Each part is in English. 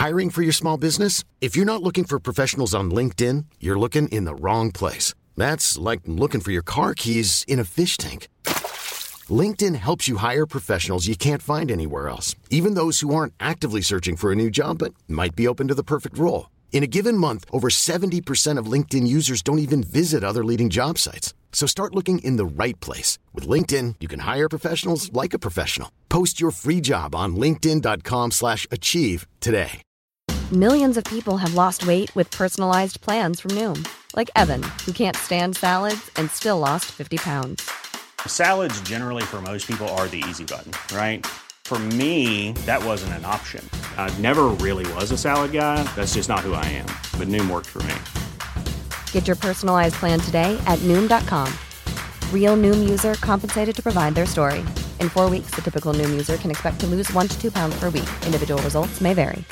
Hiring for your small business? If you're not looking for professionals on LinkedIn, you're looking in the wrong place. That's like looking for your car keys in a fish tank. LinkedIn helps you hire professionals you can't find anywhere else, even those who aren't actively searching for a new job but might be open to the perfect role. In a given month, over 70% of LinkedIn users don't even visit other leading job sites. So start looking in the right place. With LinkedIn, you can hire professionals like a professional. Post your free job on linkedin.com/achieve today. Millions of people have lost weight with personalized plans from Noom. Like Evan, who can't stand salads and still lost 50 pounds. Salads generally for most people are the easy button, right? For me, that wasn't an option. I never really was a salad guy. That's just not who I am. But Noom worked for me. Get your personalized plan today at Noom.com. Real Noom user compensated to provide their story. In 4 weeks, the typical Noom user can expect to lose 1 to 2 pounds per week. Individual results may vary.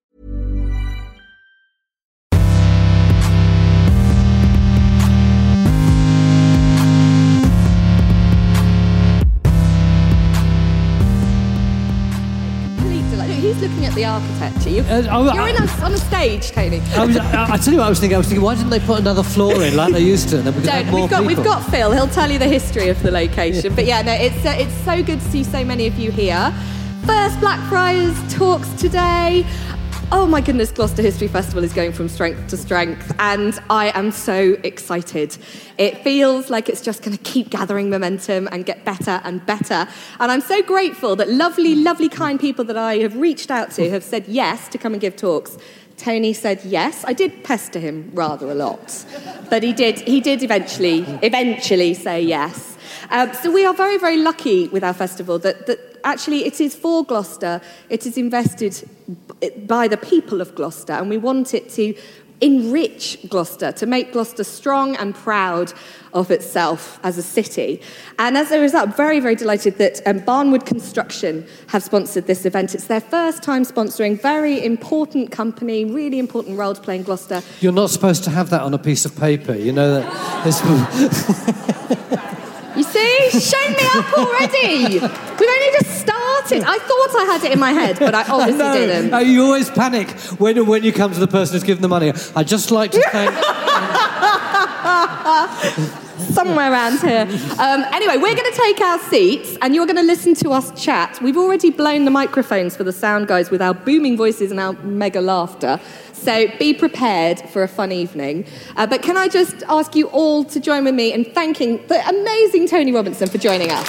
He's looking at the architecture. You're on a stage, Tony. I tell you what I was thinking, why didn't they put another floor in like they used to? And then we could have more people. We've got Phil. He'll tell you the history of the location. But yeah, no, it's so good to see so many of you here. First Blackfriars talks today. Oh my goodness, Gloucester History Festival is going from strength to strength, and I am so excited. It feels like it's just going to keep gathering momentum and get better and better. And I'm so grateful that lovely, lovely, kind people that I have reached out to have said yes to come and give talks. Tony said yes. I did pester him rather a lot, but he did eventually say yes. So we are very, very lucky with our festival that actually it is for Gloucester. It is invested by the people of Gloucester, and we want it to enrich Gloucester, to make Gloucester strong and proud of itself as a city. And as a result, I'm very, very delighted that Barnwood Construction have sponsored this event. It's their first time sponsoring, very important company, really important role to play in Gloucester. You're not supposed to have that on a piece of paper, you know that. You see? Show me up already! We've only just started. I thought I had it in my head, but I obviously didn't. You always panic when you come to the person who's given the money. I'd just like to thank... Somewhere around here. Anyway, we're going to take our seats, and you're going to listen to us chat. We've already blown the microphones for the sound guys with our booming voices and our mega laughter. So be prepared for a fun evening. But can I just ask you all to join with me in thanking the amazing Tony Robinson for joining us.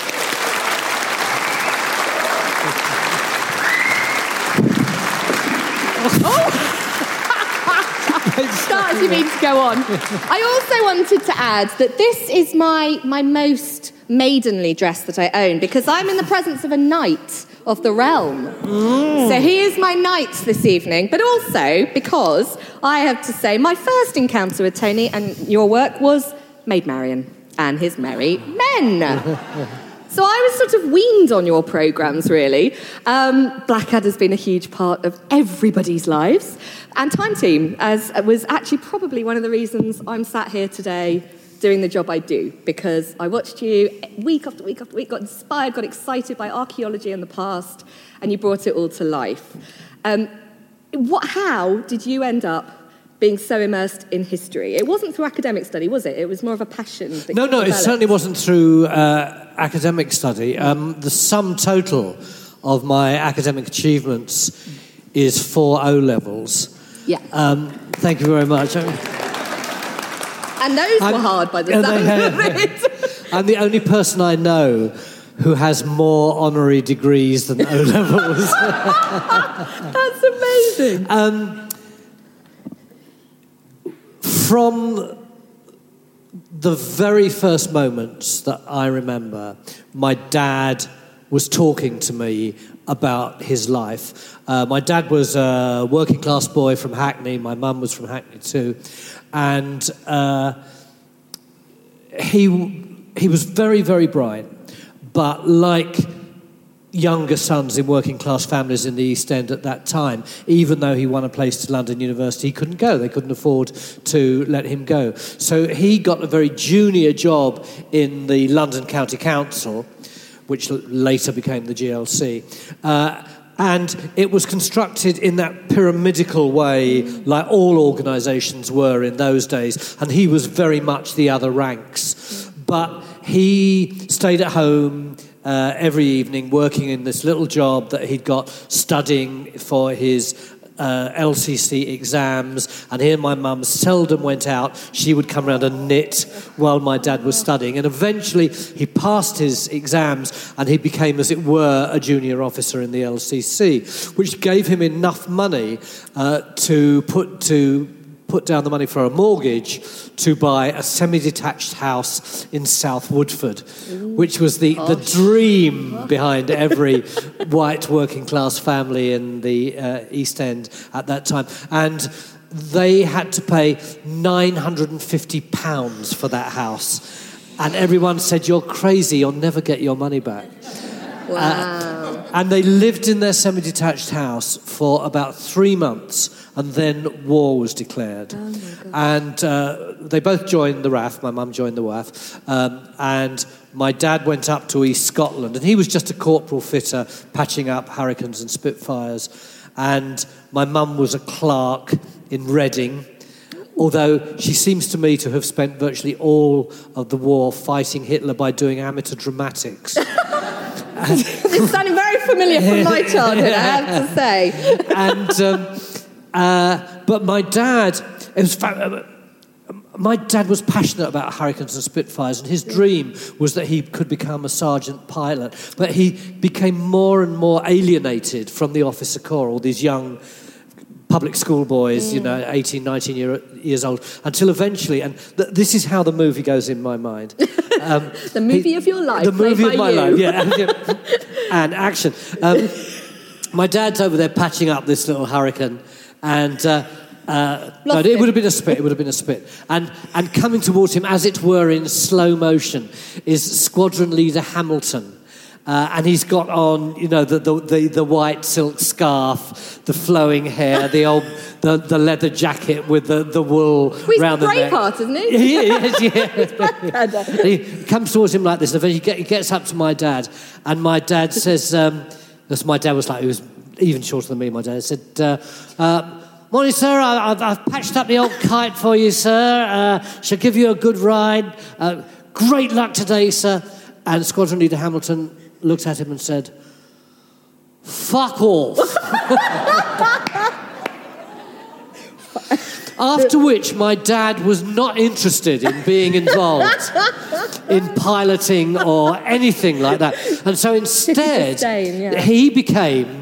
Start as you mean to go on. I also wanted to add that this is my most maidenly dress that I own, because I'm in the presence of a knight of the realm. So he is my knight this evening, but also because I have to say my first encounter with Tony and your work was Maid Marian and His Merry Men. So I was sort of weaned on your programmes, really. Blackadder's been a huge part of everybody's lives. And Time Team was actually probably one of the reasons I'm sat here today doing the job I do, because I watched you week after week after week, got inspired, got excited by archaeology in the past, and you brought it all to life. How did you end up being so immersed in history? It wasn't through academic study, was it? It was more of a passion. No, it certainly wasn't through academic study. The sum total of my academic achievements is 4 O-levels. Yeah. Thank you very much. And those were hard by the sound of it. I'm the only person I know who has more honorary degrees than O-levels. That's amazing. From the very first moments that I remember, my dad was talking to me about his life. My dad was a working class boy from Hackney. My mum was from Hackney too. And he was very, very bright. But like younger sons in working class families in the East End at that time, even though he won a place to London University, he couldn't go. They couldn't afford to let him go. So he got a very junior job in the London County Council, which later became the GLC. And it was constructed in that pyramidical way, like all organisations were in those days. And he was very much the other ranks. But he stayed at home every evening working in this little job that he'd got, studying for his LCC exams, and here my mum seldom went out. She would come around and knit while my dad was studying, and eventually he passed his exams and he became, as it were, a junior officer in the LCC, which gave him enough money to put down the money for a mortgage to buy a semi-detached house in South Woodford, which was the dream behind every white working-class family in the East End at that time. And they had to pay £950 for that house. And everyone said, "You're crazy, you'll never get your money back." Wow. And they lived in their semi-detached house for about 3 months, and then war was declared. Oh my God. And they both joined the RAF. My mum joined the RAF. And my dad went up to East Scotland, and he was just a corporal fitter patching up Hurricanes and Spitfires. And my mum was a clerk in Reading, although she seems to me to have spent virtually all of the war fighting Hitler by doing amateur dramatics. It's sounding very familiar from my childhood, I have to say. And but my dad, my dad was passionate about Hurricanes and Spitfires, and his dream was that he could become a sergeant pilot. But he became more and more alienated from the officer corps, all these young public school boys, 18, 19 years old, until eventually, and this is how the movie goes in my mind. The movie of your life. The movie of my life, yeah. And action. My dad's over there patching up this little Hurricane, and no, it would have been a spit. It would have been a spit. And coming towards him, as it were, in slow motion, is Squadron Leader Hamilton. And he's got on, the white silk scarf, the flowing hair, the leather jacket with the wool round the neck. Braveheart, isn't he? He is, yeah. He comes towards him like this, and he gets up to my dad, and my dad says, because my dad was he was even shorter than me, my dad said, "Morning, sir, I've patched up the old kite for you, sir. Shall give you a good ride. Great luck today, sir." And Squadron Leader Hamilton looked at him and said, "Fuck off." After which my dad was not interested in being involved in piloting or anything like that. And so instead, he became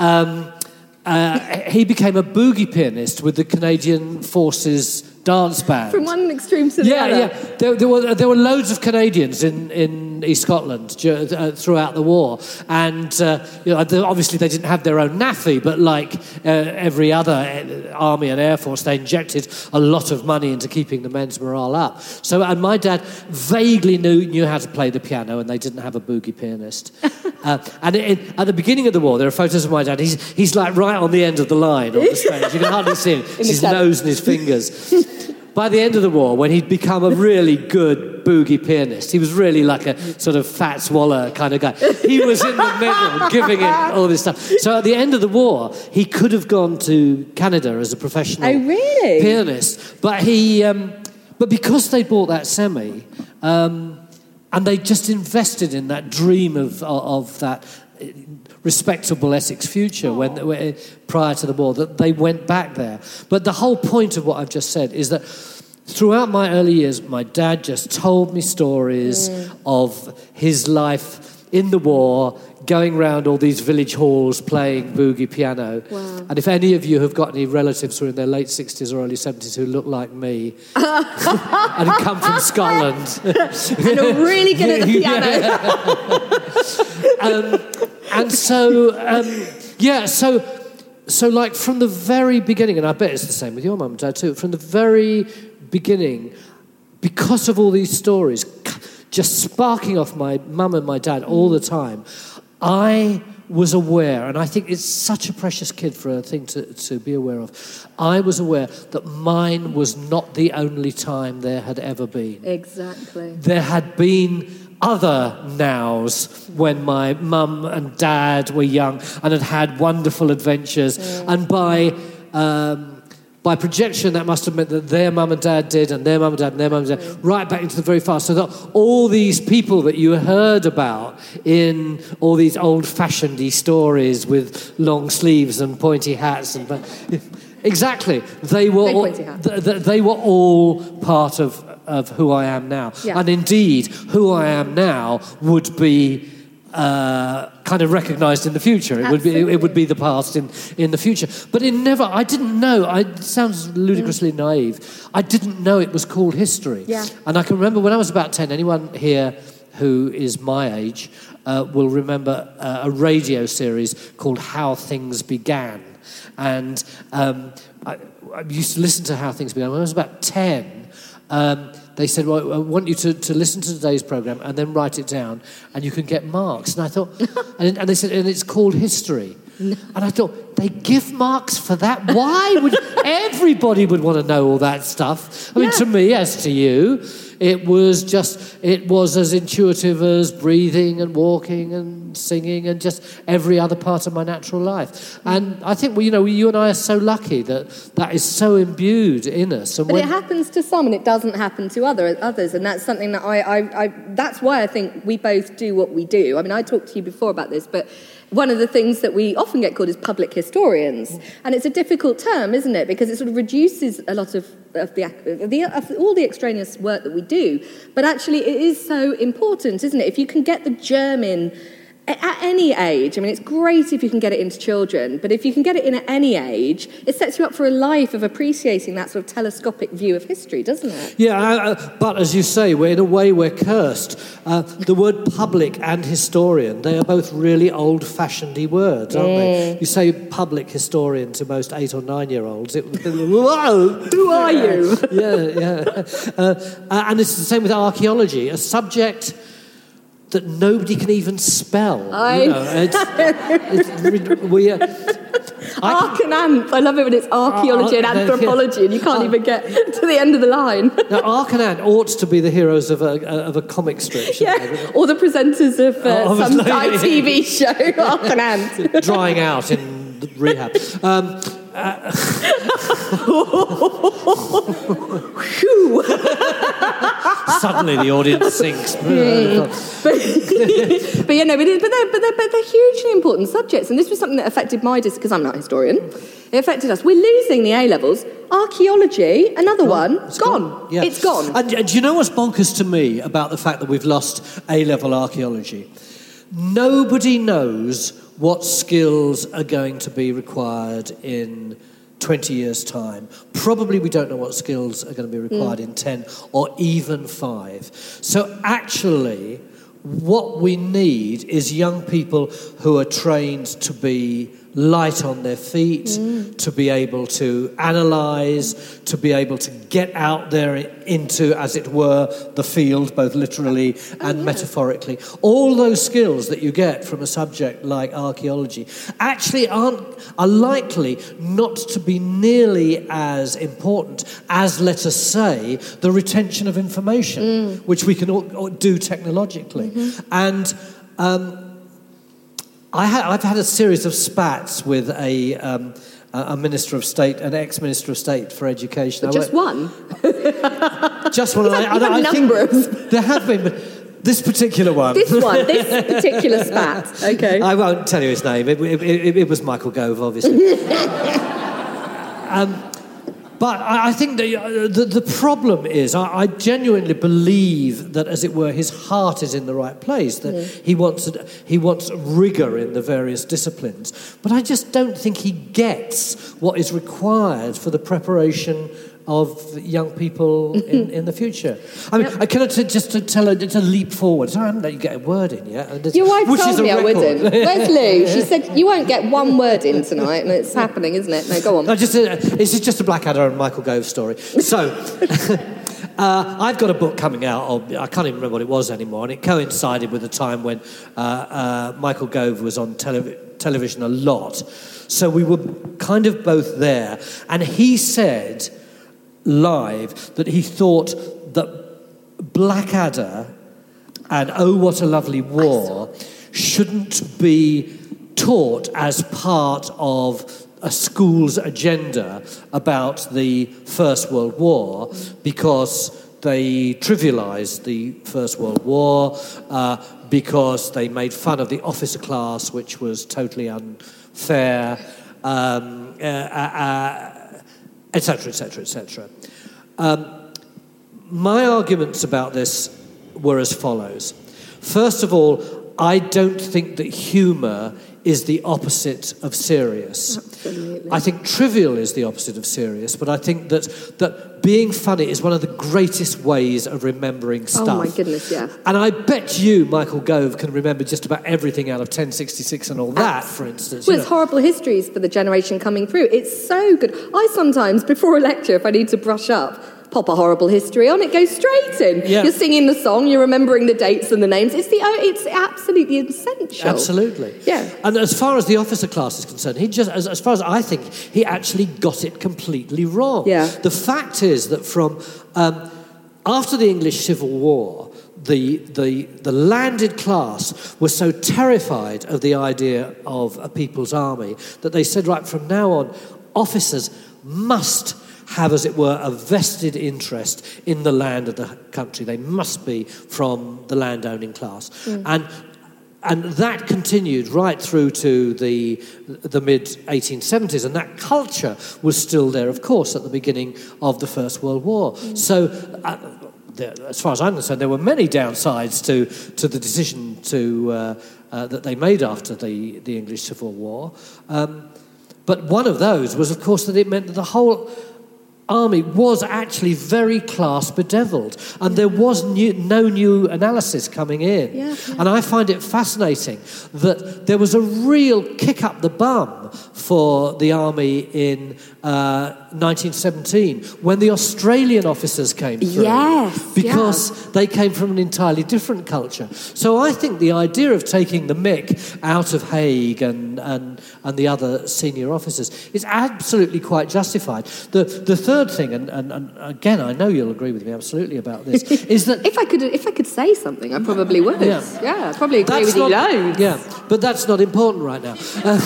a boogie pianist with the Canadian Forces dance band. From one extreme to the other. Yeah. There were loads of Canadians in East Scotland throughout the war, and obviously they didn't have their own NAFI, but like every other army and air force, they injected a lot of money into keeping the men's morale up. So, and my dad vaguely knew how to play the piano, and they didn't have a boogie pianist. And at the beginning of the war, there are photos of my dad. He's like right on the end of the line on the stage. You can hardly see him. It's his nose and his fingers. By the end of the war, when he'd become a really good boogie pianist, he was really like a sort of Fats Waller kind of guy. He was in the middle, giving it all this stuff. So at the end of the war, he could have gone to Canada as a professional pianist. But but because they bought that semi, and they just invested in that dream of that respectable Essex future when prior to the war, that they went back there. But the whole point of what I've just said is that throughout my early years, my dad just told me stories of his life in the war, going round all these village halls playing boogie piano. Wow. And if any of you have got any relatives who are in their late 60s or early 70s who look like me and come from Scotland... and are really good at the piano. And so, so like from the very beginning, and I bet it's the same with your mum and dad too, from the very beginning, because of all these stories just sparking off my mum and my dad all the time, I was aware, and I think it's such a precious kid for a thing to be aware of, I was aware that mine was not the only time there had ever been. Exactly. There had been other nows when my mum and dad were young and had wonderful adventures. And by projection, that must have meant that their mum and dad did, and their mum and dad, and their mum and dad, right back into the very past. So that all these people that you heard about in all these old-fashioned-y stories with long sleeves and pointy hats, exactly, they were all part of who I am now. Yeah. And indeed, who I am now would be kind of recognised in the future. It would be the past in the future. But I didn't know. It sounds ludicrously naive. I didn't know it was called history. Yeah. And I can remember when I was about 10, anyone here who is my age will remember a radio series called How Things Began. And I used to listen to How Things Began. When I was about 10, they said, well, I want you to listen to today's programme and then write it down, and you can get marks. And I thought, and they said, and it's called history. No. And I thought, they give marks for that? Why would everybody would want to know all that stuff? I mean, to me, as to you, it was as intuitive as breathing and walking and singing and just every other part of my natural life. And I think, you and I are so lucky that is so imbued in us. And but it happens to some and it doesn't happen to others. And that's something that that's why I think we both do what we do. I mean, I talked to you before about this, but one of the things that we often get called is public historians. And it's a difficult term, isn't it? Because it sort of reduces a lot of all the extraneous work that we do. But actually, it is so important, isn't it? If you can get the germ in at any age, I mean, it's great if you can get it into children, but if you can get it in at any age, it sets you up for a life of appreciating that sort of telescopic view of history, doesn't it? Yeah, but as you say, in a way we're cursed. The word public and historian, they are both really old-fashioned-y words, aren't they? You say public historian to most 8 or 9-year-olds, it would be, whoa! Who are you? Yeah. And it's the same with archaeology, a subject that nobody can even spell. Arcanant. I love it when it's archaeology and anthropology, and you can't even get to the end of the line. Now, Arcanant ought to be the heroes of a comic strip. Or the presenters of some TV show. Arcanant. Drying out in rehab. Suddenly the audience sinks. but they're hugely important subjects, and this was something that affected my because I'm not a historian. It affected us. We're losing the A-levels. Archaeology, another one, gone. Yeah. It's gone. And do you know what's bonkers to me about the fact that we've lost A-level archaeology? Nobody knows what skills are going to be required in 20 years' time. Probably we don't know what skills are going to be required in 10 or even 5. So actually, what we need is young people who are trained to be light on their feet, to be able to analyse, to be able to get out there into, as it were, the field, both literally and metaphorically. All those skills that you get from a subject like archaeology actually are likely not to be nearly as important as, let us say, the retention of information, which we can all do technologically. And I've had a series of spats with a Minister of State, an ex-Minister of State for Education. But just one? Just one. I think there have been, but this particular one. This particular spat. Okay. I won't tell you his name. It was Michael Gove, obviously. But I think the problem is, I genuinely believe that, as it were, his heart is in the right place, that he wants rigour in the various disciplines. But I just don't think he gets what is required for the preparation of young people in the future. I mean, can I just tell it's a leap forward. Sorry, I haven't let you get a word in yet. Your wife told me I wouldn't. Where's Lou? She said, you won't get one word in tonight, and it's happening, isn't it? No, go on. This is just a Blackadder and Michael Gove story. So, I've got a book coming out, I can't even remember what it was anymore, and it coincided with the time when Michael Gove was on television a lot. So we were kind of both there. And he said live that he thought that Blackadder and Oh, What a Lovely War shouldn't be taught as part of a school's agenda about the First World War because they trivialised the First World War, because they made fun of the officer class, which was totally unfair, etc., etc., etc. My arguments about this were as follows. First of all, I don't think that humour is the opposite of serious. Absolutely. I think trivial is the opposite of serious, but I think that being funny is one of the greatest ways of remembering stuff. Oh my goodness, yeah. And I bet you, Michael Gove, can remember just about everything out of 1066 and all that, for instance. Well, it's horrible histories for the generation coming through. It's so good. I sometimes, before a lecture, if I need to brush up, pop a horrible history on, it goes straight in. Yeah. You're singing the song, you're remembering the dates and the names. It's absolutely essential. Absolutely. Yeah. And as far as the officer class is concerned, he just, as far as I think, he actually got it completely wrong. Yeah. The fact is that from after the English Civil War, the landed class was so terrified of the idea of a people's army that they said, right, from now on, officers must have, as it were, a vested interest in the land of the country. They must be from the landowning class. And that continued right through to the mid-1870s, and that culture was still there, of course, at the beginning of the First World War. So, as far as I'm concerned, there were many downsides to the decision that they made after the English Civil War. But one of those was, of course, that it meant that the whole army was actually very class bedeviled, and there was no new analysis coming in. Yeah. And I find it fascinating that there was a real kick up the bum for the army in 1917 when the Australian officers came through. Yes, because they came from an entirely different culture. So I think the idea of taking the mick out of Haig and the other senior officers is absolutely quite justified. The third thing, and again, I know you'll agree with me absolutely about this, is that if I could say something, I probably would. Yeah. I'd probably agree with you loads. Yeah, but that's not important right now.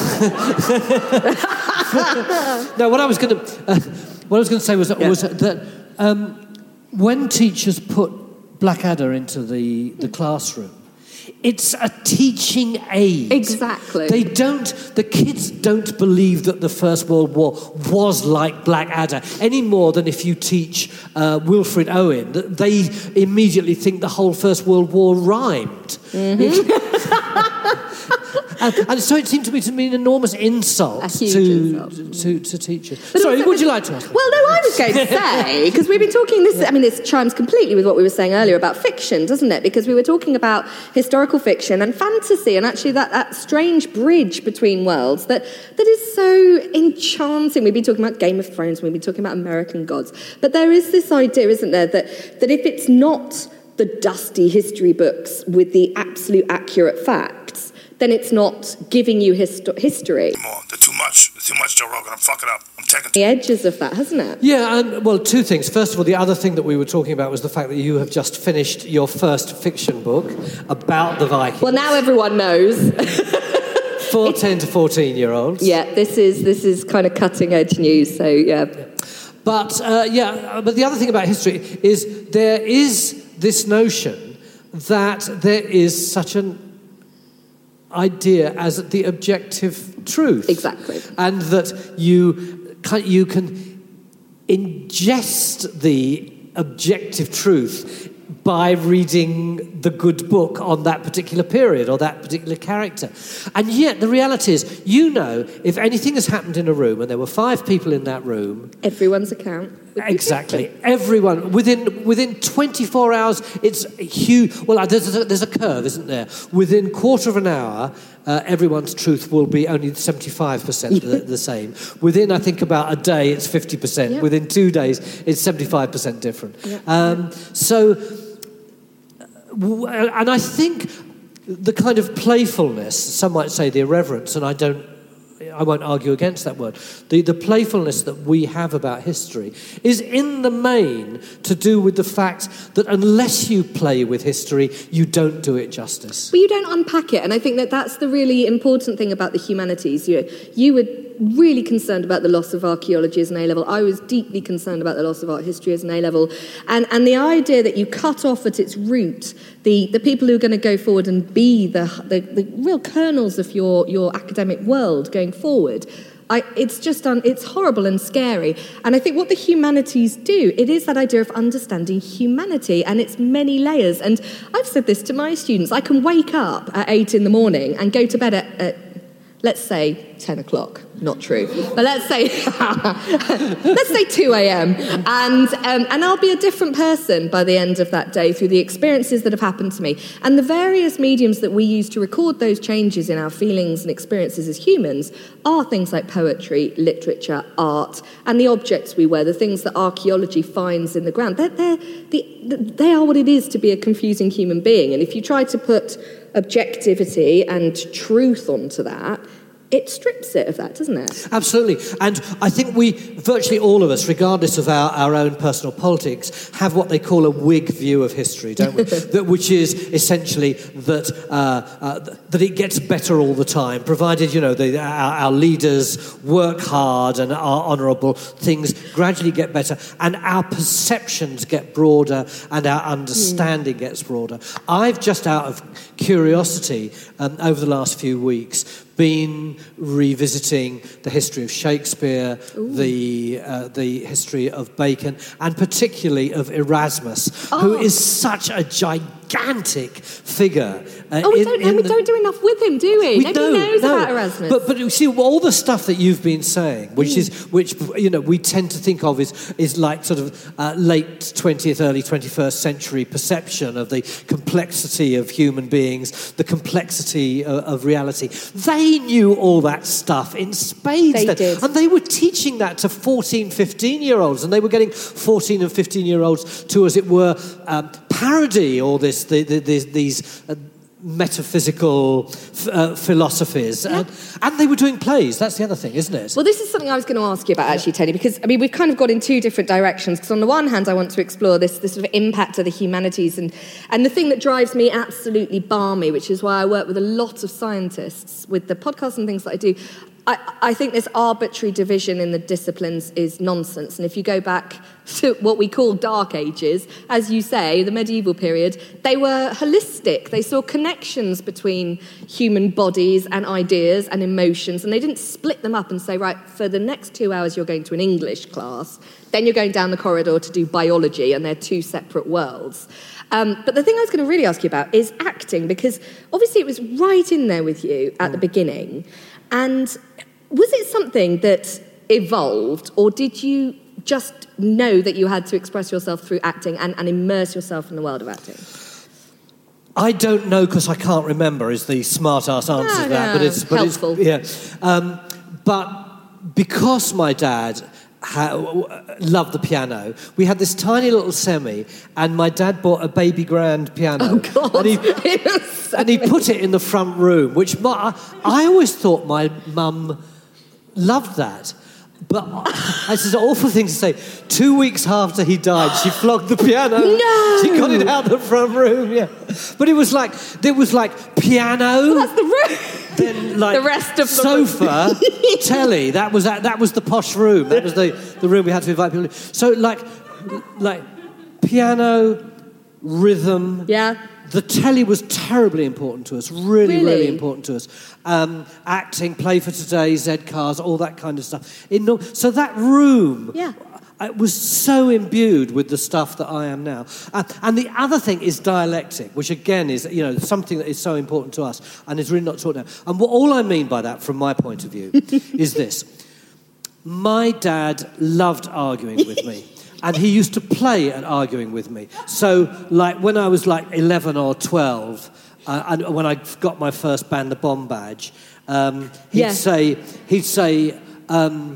No, what I was going to say was that when teachers put Blackadder into the classroom, it's a teaching aid. Exactly. The kids don't believe that the First World War was like Blackadder any more than if you teach Wilfred Owen, that they immediately think the whole First World War rhymed. And so it seemed to me to be an enormous insult to teachers. Sorry, would you like to ask me? Well, no, I was going to say, because we've been talking this chimes completely with what we were saying earlier about fiction, doesn't it? Because we were talking about historical fiction and fantasy, and actually that strange bridge between worlds that is so enchanting. We've been talking about Game of Thrones, we've been talking about American Gods, but there is this idea, isn't there, that if it's not the dusty history books with the absolute accurate facts, then it's not giving you history. They're too much, Joe Rogan. I'm fucking up. I'm taking the edges of that, hasn't it? Yeah, well, two things. First of all, the other thing that we were talking about was the fact that you have just finished your first fiction book about the Vikings. Well, now everyone knows. For 10 to 14-year-olds. Yeah, this is kind of cutting edge news. So yeah. But but the other thing about history is there is this notion that there is such an idea as the objective truth. Exactly. And that you can ingest the objective truth by reading the good book on that particular period or that particular character. And yet the reality is, if anything has happened in a room and there were 5 people in that room... Everyone's account. Exactly. Everyone. Within 24 hours, it's huge. Well, there's a curve, isn't there? Within quarter of an hour, everyone's truth will be only 75% the same. Within, I think, about a day, it's 50%. Yep. Within 2 days, it's 75% different. Yep. And I think the kind of playfulness, some might say the irreverence, and I don't I won't argue against that word. The playfulness that we have about history is in the main to do with the fact that unless you play with history, you don't do it justice. But you don't unpack it, and I think that that's the really important thing about the humanities. You were really concerned about the loss of archaeology as an A-level. I was deeply concerned about the loss of art history as an A-level. And the idea that you cut off at its root the people who are going to go forward and be the real kernels of your academic world going forward, it's horrible and scary. And I think what the humanities do, it is that idea of understanding humanity and its many layers. And I've said this to my students. I can wake up at 8 in the morning and go to bed at let's say 10 o'clock. Not true. But let's say 2 a.m. And I'll be a different person by the end of that day through the experiences that have happened to me. And the various mediums that we use to record those changes in our feelings and experiences as humans are things like poetry, literature, art, and the objects we wear, the things that archaeology finds in the ground. They are what it is to be a confusing human being. And if you try to put objectivity and truth onto that, it strips it of that, doesn't it? Absolutely. And I think virtually all of us, regardless of our own personal politics, have what they call a Whig view of history, don't we? Which is essentially that it gets better all the time, provided, our leaders work hard and are honourable, things gradually get better, and our perceptions get broader and our understanding gets broader. I've just out of curiosity over the last few weeks been revisiting the history of Shakespeare, the history of Bacon, and particularly of Erasmus, who is such a gigantic figure. We don't do enough with him, do we? Nobody knows about Erasmus. But you see, all the stuff that you've been saying, which we tend to think of is like sort of late 20th, early 21st century perception of the complexity of human beings, the complexity of reality. They knew all that stuff in spades. They did. And they were teaching that to 14, 15-year-olds, and they were getting 14 and 15-year-olds to, as it were, parody all these metaphysical philosophies. Yeah. And they were doing plays. That's the other thing, isn't it? Well, this is something I was going to ask you about, actually, Tony, because, we've kind of got in two different directions, because on the one hand, I want to explore this sort of impact of the humanities, and the thing that drives me absolutely balmy, which is why I work with a lot of scientists with the podcasts and things that I do. I think this arbitrary division in the disciplines is nonsense. And if you go back to what we call Dark Ages, as you say, the medieval period, they were holistic. They saw connections between human bodies and ideas and emotions, and they didn't split them up and say, right, for the next 2 hours you're going to an English class, then you're going down the corridor to do biology, and they're two separate worlds. But the thing I was going to really ask you about is acting, because obviously it was right in there with you at the beginning. And was it something that evolved, or did you just know that you had to express yourself through acting and immerse yourself in the world of acting? I don't know, because I can't remember, is the smart-ass answer to that. But it's helpful. But because my dad loved the piano, we had this tiny little semi, and my dad bought a baby grand piano. Oh, God. And he put it in the front room, which I always thought my mum loved that. But it's an awful thing to say. 2 weeks after he died, she flogged the piano. No! She got it out the front room, yeah. But it was like piano. Well, that's the room. Then like the rest of the sofa, telly. That was the posh room. That was the room we had to invite people to. So like piano, rhythm. Yeah. The telly was terribly important to us, really important to us. Acting, Play for Today, Z-Cars, all that kind of stuff. So that room was so imbued with the stuff that I am now. And the other thing is dialectic, which again is something that is so important to us and is really not taught now. And all I mean by that, from my point of view, is this. My dad loved arguing with me. And he used to play at arguing with me. So, like, when I was, 11 or 12, and when I got my first Ban the Bomb badge, he'd say,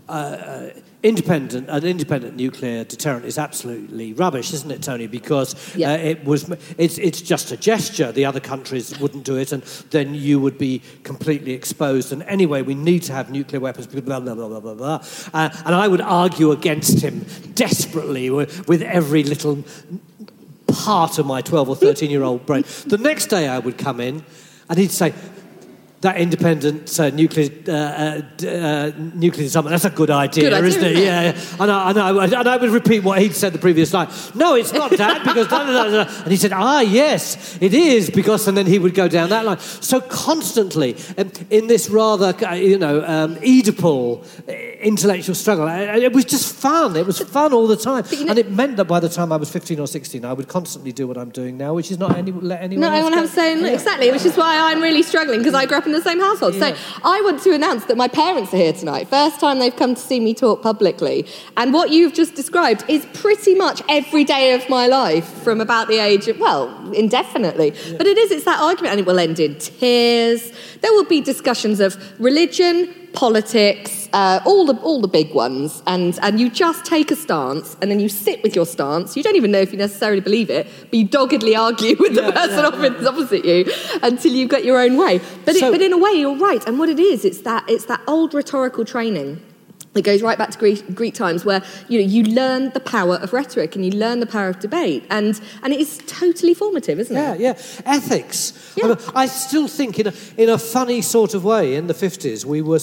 an independent nuclear deterrent is absolutely rubbish, isn't it, Tony? Because it's just a gesture. The other countries wouldn't do it, and then you would be completely exposed. And anyway, we need to have nuclear weapons, blah, blah, blah, blah, blah, blah. And I would argue against him desperately with every little part of my 12 or 13-year-old brain. The next day I would come in, and he'd say, that independent nuclear disarmament, that's a good idea, isn't it? Yeah. And I would repeat what he'd said the previous night. No, it's not, Dad, because... And he said, yes, it is, because... And then he would go down that line. So constantly, in this rather, Oedipal intellectual struggle, it was just fun. It was fun all the time. And it meant that by the time I was 15 or 16, I would constantly do what I'm doing now, which is not let anyone else anyone else saying... Exactly, which is why I'm really struggling, because I grew up in the same household. Yeah. So I want to announce that my parents are here tonight. First time they've come to see me talk publicly. And what you've just described is pretty much every day of my life from about the age of, indefinitely. Yeah. But it's that argument, and it will end in tears. There will be discussions of religion, politics, all the big ones, and you just take a stance, and then you sit with your stance. You don't even know if you necessarily believe it, but you doggedly argue with the person opposite you until you've got your own way. But in a way, you're right. And what it is, it's that old rhetorical training. It goes right back to Greek times, where you learn the power of rhetoric and you learn the power of debate, and it is totally formative, isn't it? Yeah. Ethics. Yeah. I still think, in a funny sort of way, in the 50s,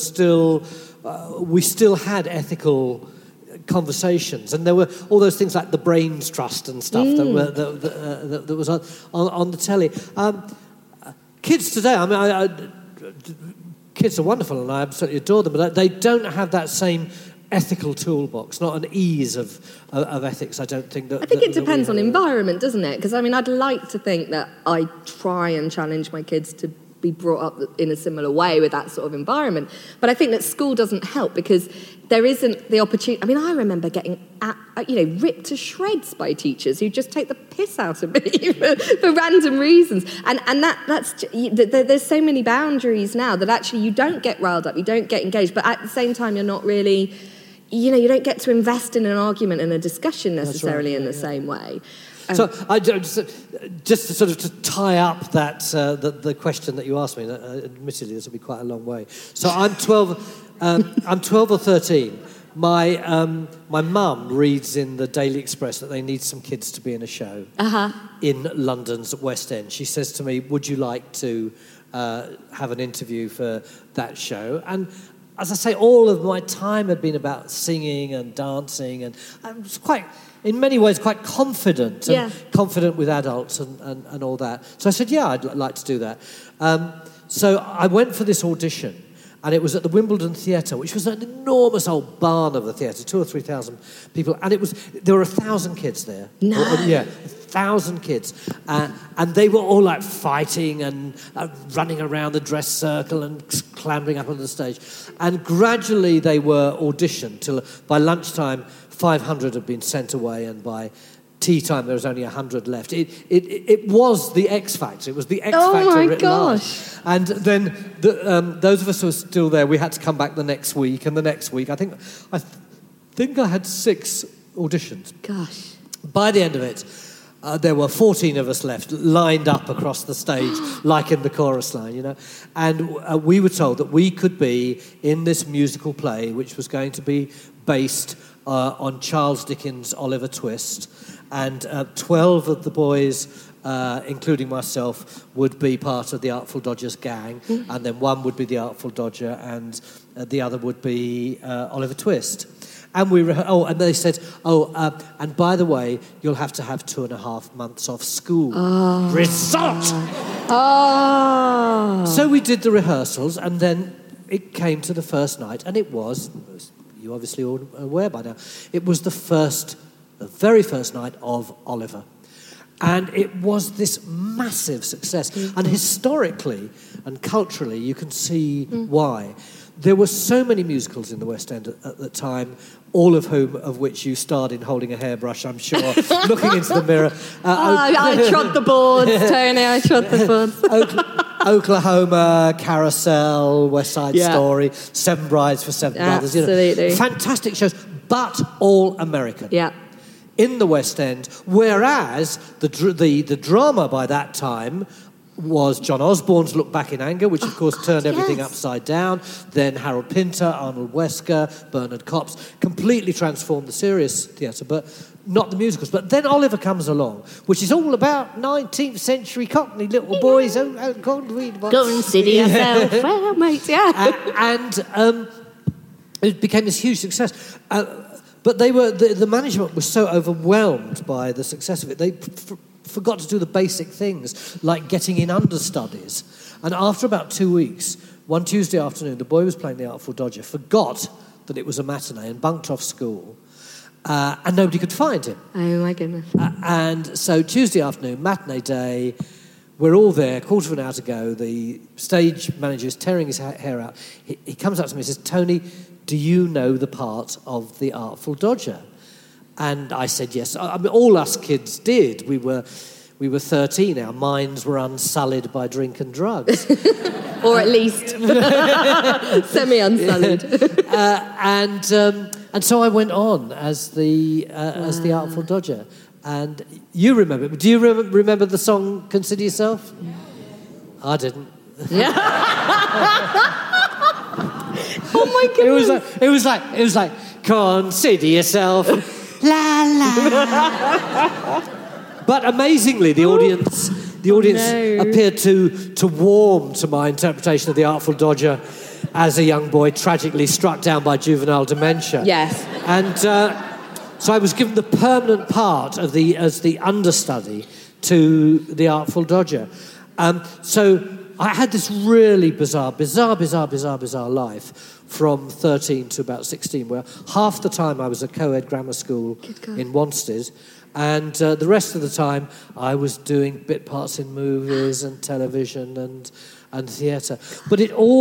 we still had ethical conversations, and there were all those things like the Brains Trust and stuff that was on the telly. Kids today, kids are wonderful and I absolutely adore them, but they don't have that same ethical toolbox, not an ease of ethics, I don't think. I think it depends on environment, doesn't it? Because, I'd like to think that I try and challenge my kids to be brought up in a similar way with that sort of environment. But I think that school doesn't help because there isn't the opportunity. I remember getting ripped to shreds by teachers who just take the piss out of me for random reasons. And there's so many boundaries now that actually you don't get riled up, you don't get engaged, but at the same time you're not really, you don't get to invest in an argument and a discussion necessarily in the same way. So I just to sort of to tie up that the question that you asked me. Admittedly, this will be quite a long way. So I'm 12. I'm 12 or 13. My mum reads in the Daily Express that they need some kids to be in a show in London's West End. She says to me, "Would you like to have an interview for that show?" And as I say, all of my time had been about singing and dancing, and I was in many ways quite confident, confident with adults and all that. So I said, yeah, I'd like to do that. So I went for this audition, and it was at the Wimbledon Theatre, which was an enormous old barn of a theatre, 2,000 or 3,000 people, and there were 1,000 kids there. No. 1,000 kids, and they were all like fighting and running around the dress circle and clambering up on the stage. And gradually they were auditioned till by lunchtime 500 had been sent away, and by tea time there was only 100 left. It was the X Factor. It was the X Factor. Oh my gosh! And then those of us who were still there, we had to come back the next week, and the next week. I think I had 6 auditions. Gosh! By the end of it, there were 14 of us left, lined up across the stage, like in the chorus line, And we were told that we could be in this musical play, which was going to be based on Charles Dickens' Oliver Twist, and 12 of the boys, including myself, would be part of the Artful Dodgers gang, and then one would be the Artful Dodger, and the other would be Oliver Twist. And and they said, and by the way, you'll have to have 2.5 months off school. Result! So we did the rehearsals, and then it came to the first night, and it was, you obviously all aware by now, it was the very first night of Oliver. And it was this massive success. And historically and culturally, you can see why. There were so many musicals in the West End at the time, all of which you starred in holding a hairbrush, I'm sure, looking into the mirror. I trod the boards, Tony, I trod the boards. Oklahoma, Carousel, West Side Story, Seven Brides for Seven Brothers. Absolutely. Fantastic shows, but all American. Yeah. In the West End, whereas the drama by that time was John Osborne's Look Back in Anger, which of course turned everything upside down. Then Harold Pinter, Arnold Wesker, Bernard Copps completely transformed the serious theatre, but not the musicals. But then Oliver comes along, which is all about 19th century Cockney little boys. Go and read. Go and city yourself. Well, mate, and it became this huge success. But the management was so overwhelmed by the success of it, they forgot to do the basic things, like getting in understudies. And after about 2 weeks, one Tuesday afternoon, the boy was playing The Artful Dodger, forgot that it was a matinee and bunked off school, and nobody could find him. Oh, my goodness. And so Tuesday afternoon, matinee day, we're all there, quarter of an hour to go, the stage manager is tearing his hair out. He comes up to me and says, "Tony, do you know the part of The Artful Dodger?" And I said yes. I mean, all us kids did. We were 13. Our minds were unsullied by drink and drugs, or at least semi-unsullied. And so I went on as the Artful Dodger. And you remember? Do you remember the song "Consider Yourself"? I didn't. Oh my goodness! It was like "Consider yourself." La la. But amazingly, the audience appeared to warm to my interpretation of The Artful Dodger as a young boy tragically struck down by juvenile dementia. Yes. And so I was given the permanent part as the understudy to The Artful Dodger. So I had this really bizarre life from 13 to about 16, where half the time I was at co-ed grammar school in Wanstead, and the rest of the time I was doing bit parts in movies and television and theatre. But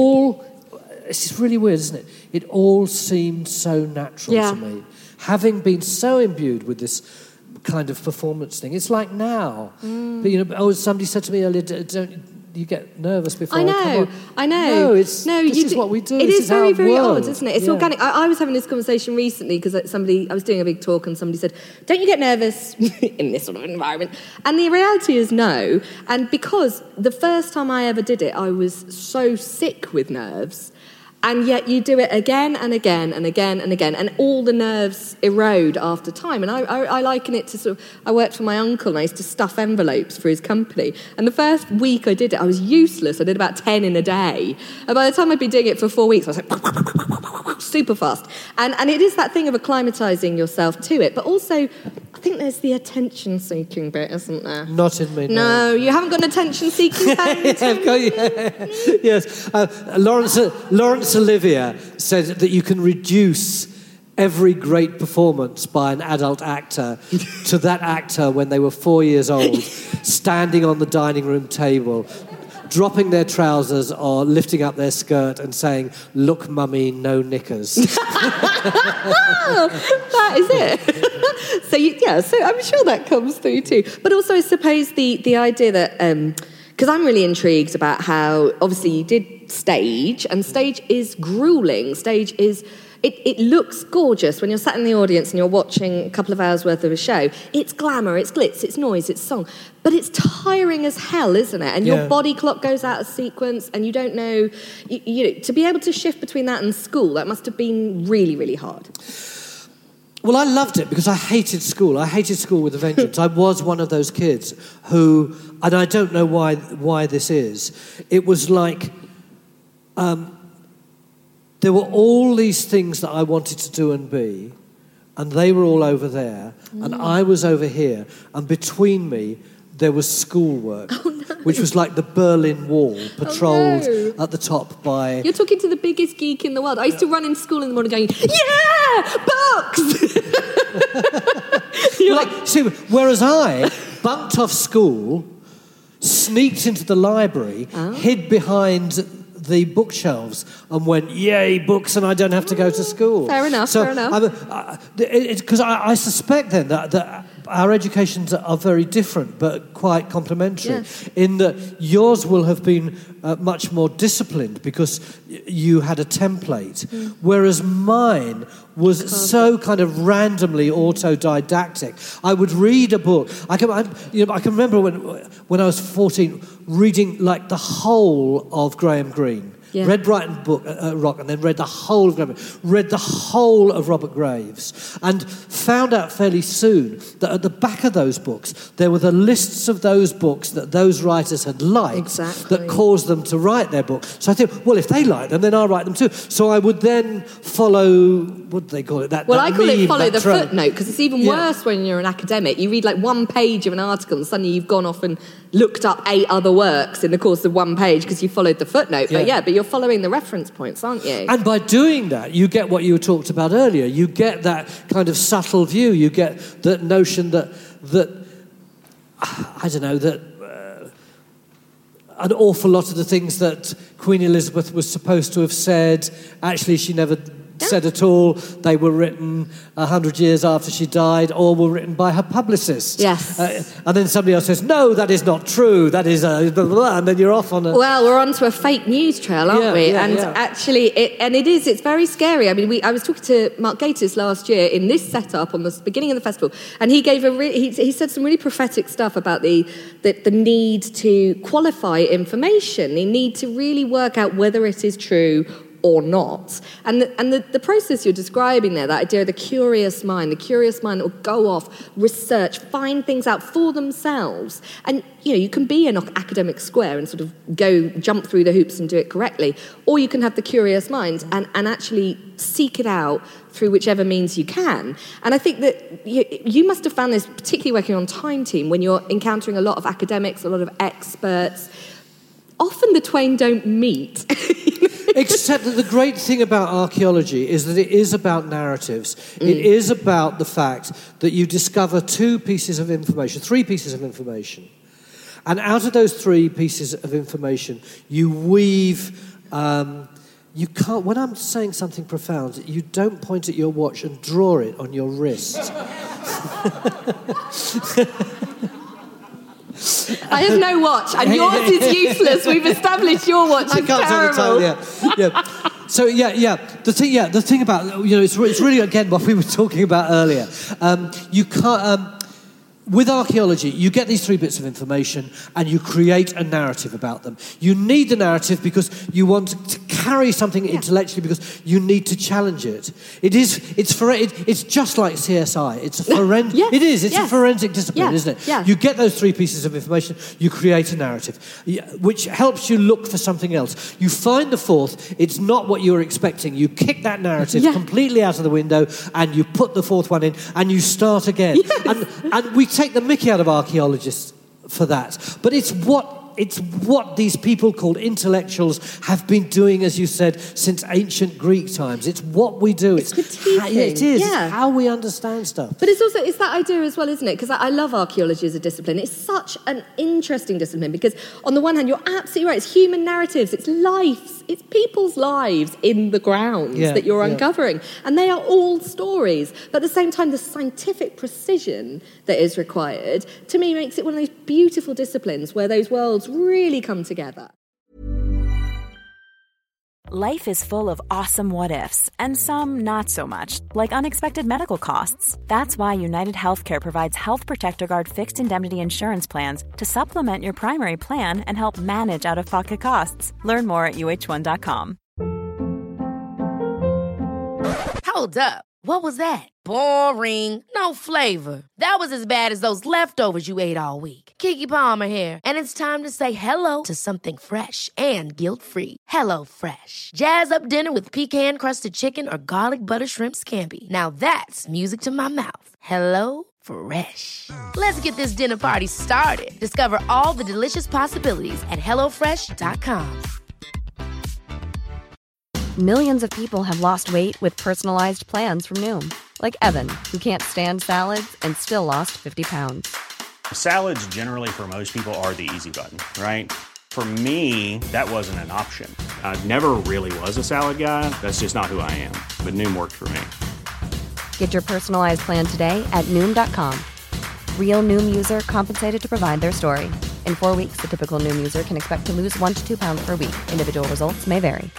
it's really weird, isn't it? It all seemed so natural to me. Having been so imbued with this kind of performance thing, it's like now. But, somebody said to me earlier, don't you get nervous before I know. No, this is what we do. It is very, very odd, isn't it? It's organic. I was having this conversation recently because I was doing a big talk and somebody said, "Don't you get nervous in this sort of environment?" And the reality is no. And because the first time I ever did it, I was so sick with nerves. And yet you do it again and again and again and again, and all the nerves erode after time. And I liken it to sort of, I worked for my uncle and I used to stuff envelopes for his company. And the first week I did it, I was useless. I did about 10 in a day. And by the time I'd been doing it for 4 weeks, I was like, super fast. And it is that thing of acclimatising yourself to it. But also, I think there's the attention-seeking bit, isn't there? Not in me, no. You haven't got an attention-seeking bit? Yes. Laurence Olivier said that you can reduce every great performance by an adult actor to that actor when they were 4 years old, standing on the dining room table, dropping their trousers or lifting up their skirt and saying, "Look, mummy, no knickers." That is it. So I'm sure that comes through too. But also, I suppose the idea that, because I'm really intrigued about how, obviously, you did stage, and stage is grueling. Stage is... It looks gorgeous when you're sat in the audience and you're watching a couple of hours worth of a show. It's glamour, it's glitz, it's noise, it's song. But it's tiring as hell, isn't it? And your body clock goes out of sequence and you don't know... to be able to shift between that and school, that must have been really, really hard. Well, I loved it because I hated school. I hated school with a vengeance. I was one of those kids who... And I don't know why this is. It was like... there were all these things that I wanted to do and be, and they were all over there, and I was over here, and between me there was schoolwork, which was like the Berlin Wall, patrolled at the top by... You're talking to the biggest geek in the world. I used to run in school in the morning going, "Yeah, books!" Whereas I bunked off school, sneaked into the library, hid behind the bookshelves and went, "Yay, books, and I don't have to go to school." Fair enough. Because I suspect then that our educations are very different, but quite complementary, Yes. in that yours will have been much more disciplined because you had a template, whereas mine was so kind of randomly autodidactic. I would read a book. I can remember when I was 14 reading like the whole of Graham Greene. Yeah. Read Brighton Rock, and then read the whole of Graham, read the whole of Robert Graves, and found out fairly soon that at the back of those books there were the lists of those books that those writers had liked that caused them to write their book. So I thought, well, if they like them, then I'll write them too. So I would then follow, what do they call it? I call it follow the footnote, because it's even worse when you're an academic. You read like one page of an article and suddenly you've gone off and looked up 8 other works in the course of one page because you followed the footnote. But you're following the reference points, aren't you? And by doing that, you get what you talked about earlier. You get that kind of subtle view. You get that notion that I don't know, that an awful lot of the things that Queen Elizabeth was supposed to have said, actually she never said at all. They were written 100 years after she died, or were written by her publicist. Yes. And then somebody else says, no, that is not true. That is blah, blah, blah, and then you're off on a... Well, we're on to a fake news trail, aren't we? Actually, it's very scary. I mean, I was talking to Mark Gatiss last year in this setup on the beginning of the festival, and he gave he said some really prophetic stuff about the need to qualify information, the need to really work out whether it is true or not. And the process you're describing there, that idea of the curious mind that will go off, research, find things out for themselves. And, you can be an academic square and sort of jump through the hoops and do it correctly. Or you can have the curious mind and actually seek it out through whichever means you can. And I think that you must have found this, particularly working on Time Team, when you're encountering a lot of academics, a lot of experts. Often the twain don't meet. Except that the great thing about archaeology is that it is about narratives. It is about the fact that you discover 3 pieces of information. And out of those 3 pieces of information, you weave... you can't... When I'm saying something profound, you don't point at your watch and draw it on your wrist. I have no watch, and yours is useless. We've established your watch is terrible. So the thing about it's really again what we were talking about earlier. You can't. With archaeology, you get these 3 bits of information and you create a narrative about them. You need the narrative because you want to carry something intellectually, because you need to challenge it. It's just like CSI. It's a forensic. It's a forensic discipline, isn't it? Yeah. You get those 3 pieces of information, you create a narrative, which helps you look for something else. You find the 4th, it's not what you were expecting. You kick that narrative completely out of the window and you put the 4th one in and you start again. Yes. And we take the mickey out of archaeologists for that. But it's what these people called intellectuals have been doing, as you said, since ancient Greek times. It's what we do. It's critiquing. It is. Yeah. It's how we understand stuff. But it's that idea as well, isn't it? Because I love archaeology as a discipline. It's such an interesting discipline because, on the one hand, you're absolutely right. It's human narratives. It's lives. It's people's lives in the grounds that you're uncovering. And they are all stories. But at the same time, the scientific precision that is required, to me, makes it one of those beautiful disciplines where those worlds really come together. Life is full of awesome what-ifs, and some not so much, like unexpected medical costs. That's why United Healthcare provides Health Protector Guard fixed indemnity insurance plans to supplement your primary plan and help manage out-of-pocket costs. Learn more at UH1.com. Hold up. What was that? Boring. No flavor. That was as bad as those leftovers you ate all week. Keke Palmer here, and it's time to say hello to something fresh and guilt-free. HelloFresh. Jazz up dinner with pecan-crusted chicken or garlic butter shrimp scampi. Now that's music to my mouth. HelloFresh. Let's get this dinner party started. Discover all the delicious possibilities at HelloFresh.com. Millions of people have lost weight with personalized plans from Noom. Like Evan, who can't stand salads and still lost 50 pounds. Salads generally for most people are the easy button, right? For me, that wasn't an option. I never really was a salad guy. That's just not who I am. But Noom worked for me. Get your personalized plan today at Noom.com. Real Noom user compensated to provide their story. In 4 weeks, the typical Noom user can expect to lose 1 to 2 pounds per week. Individual results may vary.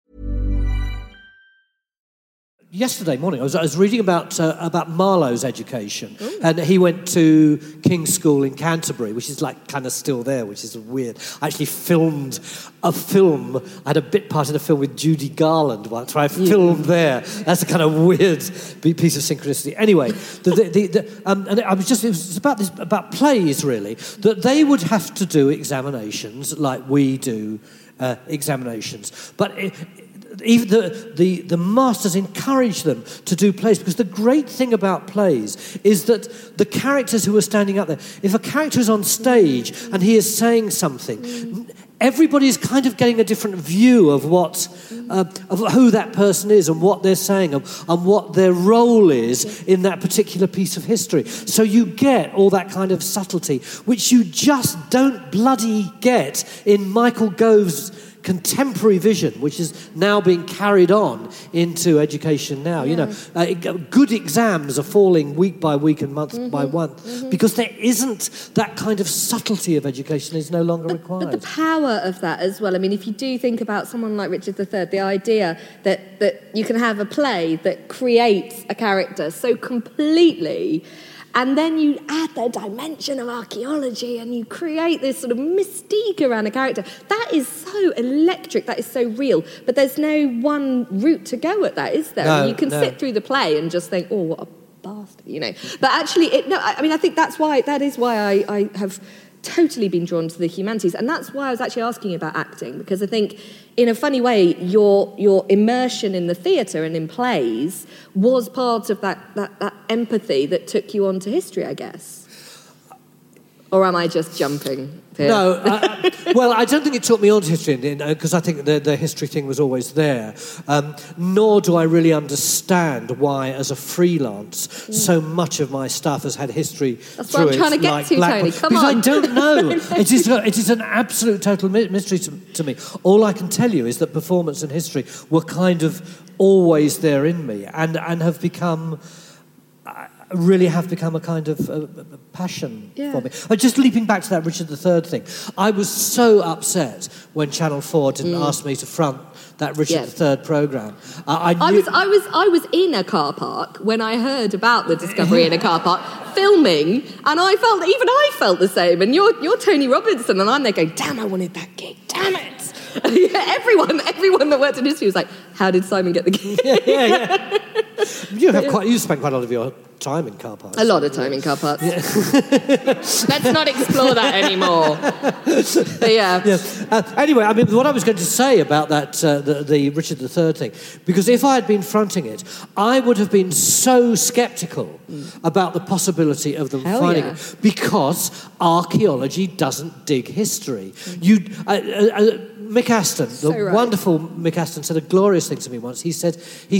Yesterday morning, I was reading about Marlowe's education, and he went to King's School in Canterbury, which is like kind of still there, which is weird. I actually filmed a film. I had a bit part in a film with Judy Garland once, where I filmed there. That's a kind of weird piece of synchronicity. Anyway, and it was about plays really, that they would have to do examinations like we do examinations, but. Even the masters encourage them to do plays, because the great thing about plays is that the characters who are standing up there, if a character is on stage and he is saying something, everybody's kind of getting a different view of what of who that person is and what they're saying and what their role is in that particular piece of history. So you get all that kind of subtlety, which you just don't bloody get in Michael Gove's contemporary vision, which is now being carried on into education now. You know, good exams are falling week by week and month by month because there isn't that kind of subtlety of education is no longer required. But the power of that as well. I mean, if you do think about someone like Richard III, the idea that you can have a play that creates a character so completely, and then you add the dimension of archaeology and you create this sort of mystique around a character. That is so electric, that is so real. But there's no one route to go at that, is there? No, you can sit through the play and just think, oh, what a bastard, you know. But actually, I think that is why I have totally been drawn to the humanities. And that's why I was actually asking you about acting, because I think, in a funny way, your immersion in the theatre and in plays was part of that empathy that took you on to history, I guess. Or am I just jumping here? No, well, I don't think it took me on to history, because I think the history thing was always there. Nor do I really understand why, as a freelance, so much of my stuff has had history That's through what I'm trying to get to, Tony. Come on. Because I don't know. It is an absolute total mystery to me. All I can tell you is that performance and history were kind of always there in me and have become... really have become a kind of passion for me. Just leaping back to that Richard III thing, I was so upset when Channel 4 didn't ask me to front that Richard III programme. I was in a car park when I heard about the Discovery in a car park filming, and I felt the same. And you're Tony Robinson, and I'm there going, damn, I wanted that gig, damn it. everyone that worked in history was like, how did Simon get the gig? You spent quite a lot of your time in car parks. A lot of time in car parks. Yeah. Let's not explore that anymore. But anyway, I mean, what I was going to say about that, the Richard III thing, because if I had been fronting it, I would have been so sceptical about the possibility of them finding it, because archaeology doesn't dig history. Mick Aston, wonderful Mick Aston, said a glorious thing to me once. He said,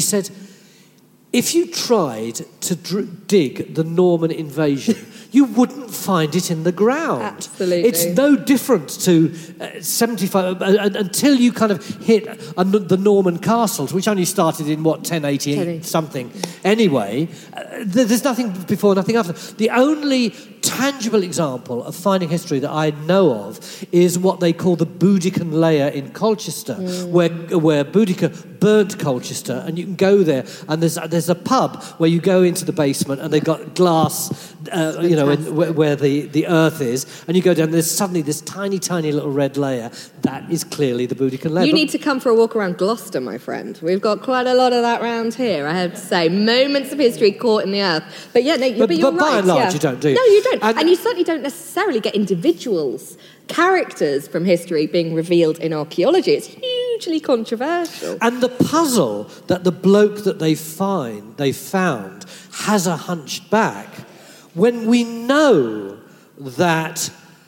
if you tried to dig the Norman invasion, you wouldn't find it in the ground. Absolutely. It's no different to 75... until you kind of hit the Norman castles, which only started in, 1088 something. Anyway, there's nothing before, nothing after. The only tangible example of finding history that I know of is what they call the Boudicca layer in Colchester, where Boudicca burnt Colchester, and you can go there, and there's a pub where you go into the basement, and they've got glass, where the earth is, and you go down, and there's suddenly this tiny, tiny little red layer. That is clearly the Boudicca layer. You need to come for a walk around Gloucester, my friend. We've got quite a lot of that round here, I have to say. Moments of history caught in the earth. But yeah, no, you're right. But by and large, you don't, do you? No, you don't. And you certainly don't necessarily get individuals, characters from history being revealed in archaeology. It's hugely controversial. And the puzzle that the bloke that they found has a hunched back, when we know that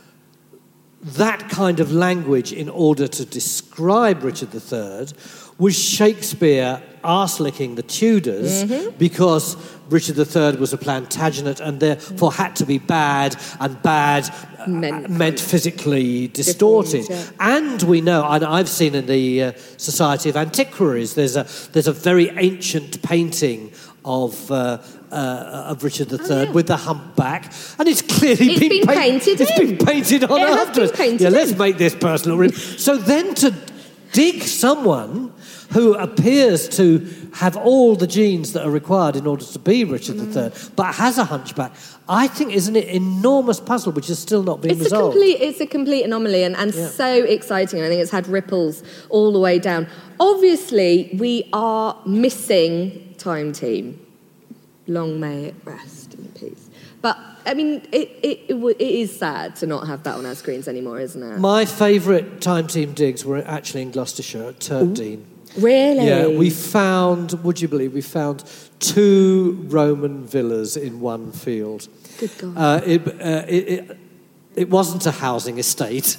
kind of language in order to describe Richard III was Shakespeare arse-licking the Tudors because Richard III was a Plantagenet and therefore had to be bad, and bad meant physically distorted. And we know, and I've seen in the Society of Antiquaries, there's a very ancient painting of Richard III with the humpback, and it's clearly been painted. It's been painted on afterwards. Let's make this personal. So then to dig someone who appears to have all the genes that are required in order to be Richard III, but has a hunchback, I think is an enormous puzzle which has still not been resolved. It's a complete anomaly and so exciting. I think it's had ripples all the way down. Obviously, we are missing Time Team. Long may it rest in peace. But, I mean, it is sad to not have that on our screens anymore, isn't it? My favourite Time Team digs were actually in Gloucestershire at Turkdean. Really? Yeah, we found 2 Roman villas in one field. Good God. It wasn't a housing estate.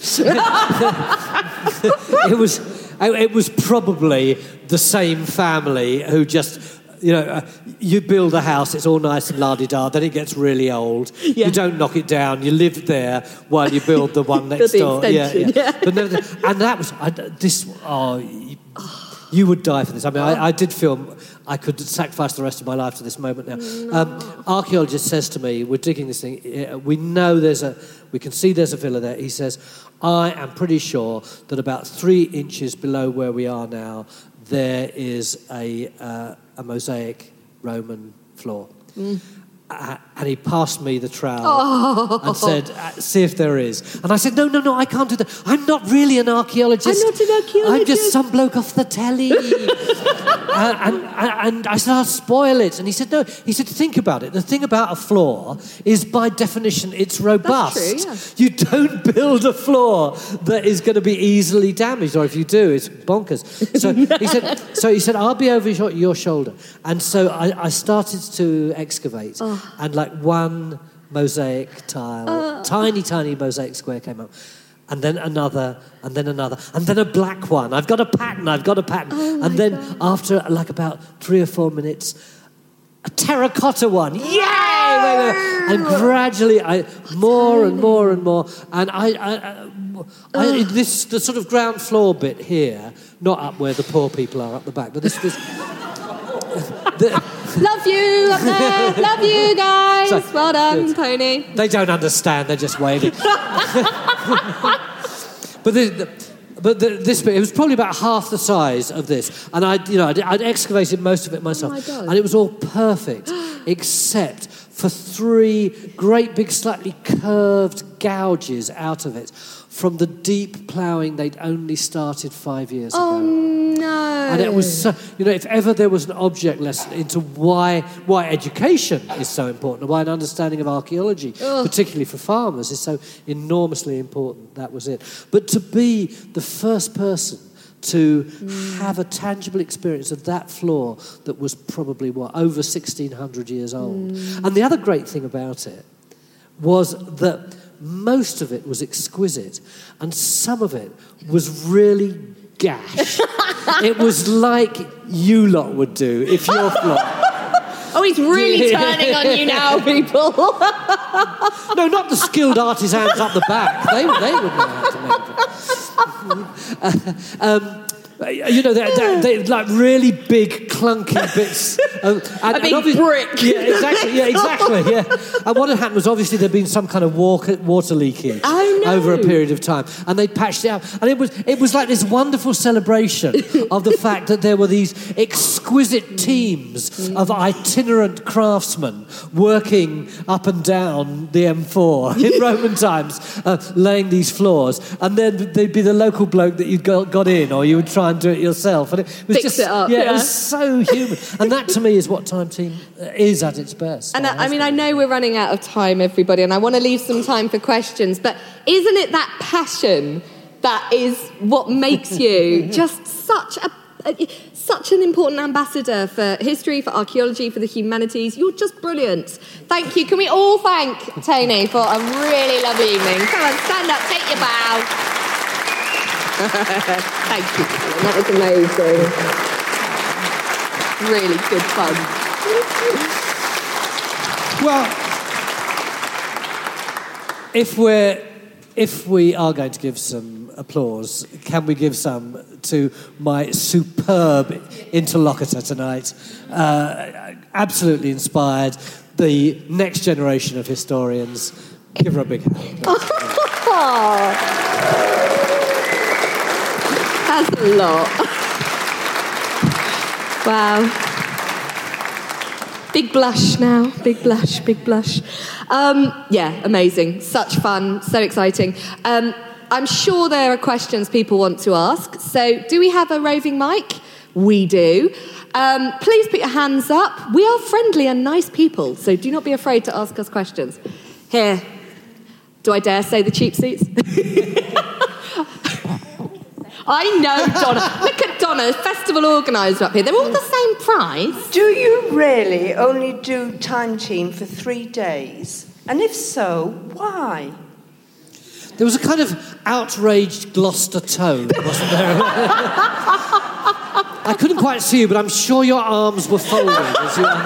It was probably the same family who just... you build a house, it's all nice and la-di-da, then it gets really old. Yeah. You don't knock it down, you live there while you build the one next door. But never, and that was... you would die for this. I mean, I did film... I could sacrifice the rest of my life to this moment now. Archaeologist says to me, we're digging this thing, we know we can see there's a villa there. He says, I am pretty sure that about 3 inches below where we are now, there is a mosaic Roman floor. And he passed me the trowel and said, see if there is. And I said, no, I can't do that. I'm not really an archaeologist. I'm not an archaeologist. I'm just some bloke off the telly. And I said, I'll spoil it. And he said, no. He said, think about it. The thing about a floor is, by definition, it's robust. That's true, yeah. You don't build a floor that is going to be easily damaged, or if you do, it's bonkers. So he said, I'll be over your shoulder. And so I started to excavate. And like one mosaic tile, tiny mosaic square came up. And then another, and then another, and then a black one. I've got a pattern. And then after like about 3 or 4 minutes, a terracotta one. Yay! And gradually, more and more. And the sort of ground floor bit here, not up where the poor people are up the back, but this love you up there. Love you guys. So, well done, Tony. They don't understand. They're just waving. But this bit, it was probably about half the size of this, and I'd excavated most of it myself, and it was all perfect, except for 3 great big, slightly curved gouges out of it from the deep ploughing they'd only started 5 years ago. Oh no! And it was so, if ever there was an object lesson into why education is so important, and why an understanding of archaeology, particularly for farmers, is so enormously important, that was it. But to be the first person to have a tangible experience of that floor that was probably, over 1,600 years old. And the other great thing about it was that most of it was exquisite, and some of it was really gash. It was like you lot would do if your floor... Oh, he's really turning on you now, people. No, not the skilled artisans up the back. They wouldn't know how to make it. They like really big, clunky bits. A big brick. Yeah, exactly. Yeah. And what had happened was, obviously there'd been some kind of water leakage over a period of time, and they patched it up. And it was like this wonderful celebration of the fact that there were these exquisite teams of itinerant craftsmen working up and down the M4 in Roman times, laying these floors. And then there'd be the local bloke that you got in, or you would try and do it yourself, and it was Fix it up. It was so human, and that to me is what Time Team is at its best. And I know we're running out of time, everybody, and I want to leave some time for questions, but isn't it that passion that is what makes you just such an important ambassador for history, for archaeology, for the humanities? You're just brilliant. Thank you. Can we all thank Tony for a really lovely evening? Come on, stand up, take your bow. Thank you. That was amazing. Really good fun. Well, if we're if we are going to give some applause, can we give some to my superb interlocutor tonight? Absolutely inspired the next generation of historians. Give her a big hand. That's a lot. Wow. Big blush now. Big blush, big blush. Yeah, amazing. Such fun. So exciting. I'm sure there are questions people want to ask. So do we have a roving mic? We do. Please put your hands up. We are friendly and nice people, so do not be afraid to ask us questions. Here. Do I dare say the cheap seats? I know Donna. Look at Donna, festival organiser up here. They're all the same price. Do you really only do Time Team for 3 days? And if so, why? There was a kind of outraged Gloucester tone, wasn't there? I couldn't quite see you, but I'm sure your arms were folded. As you...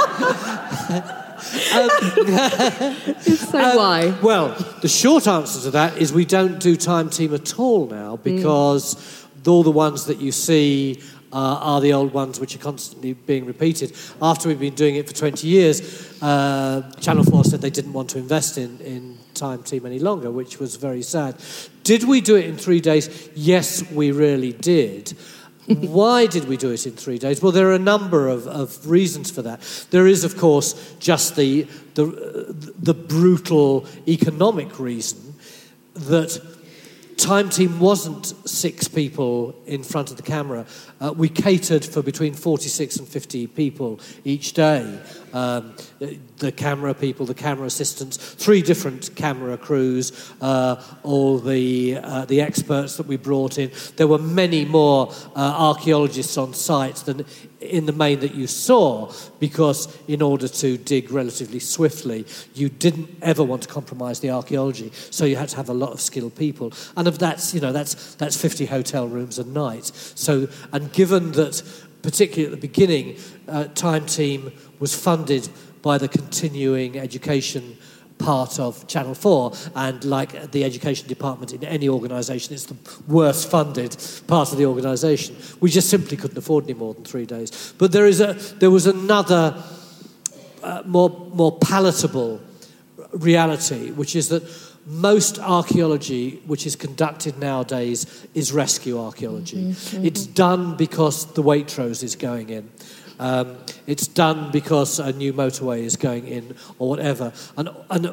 So why? Well, the short answer to that is we don't do Time Team at all now because all the ones that you see are the old ones which are constantly being repeated. After we've been doing it for 20 years, Channel 4 said they didn't want to invest in Time Team any longer, which was very sad. Did we do it in 3 days? Yes, we really did. Why did we do it in 3 days? Well, there are a number of reasons for that. There is, of course, just the brutal economic reason that Time Team wasn't 6 people in front of the camera. We catered for between 46 and 50 people each day. The camera people, the camera assistants, 3 different camera crews, all the experts that we brought in. There were many more archaeologists on site than in the main that you saw, because in order to dig relatively swiftly, you didn't ever want to compromise the archaeology, so you had to have a lot of skilled people. And of that's 50 hotel rooms a night. So, and given that, particularly at the beginning, Time Team was funded by the continuing education part of Channel 4, and like the education department in any organisation, it's the worst funded part of the organisation. We just simply couldn't afford any more than 3 days. But there was another more palatable reality, which is that most archaeology which is conducted nowadays is rescue archaeology. Mm-hmm. It's done because the Waitrose is going in. It's done because a new motorway is going in or whatever. And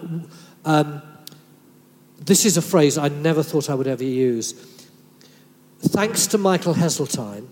this is a phrase I never thought I would ever use. Thanks to Michael Heseltine,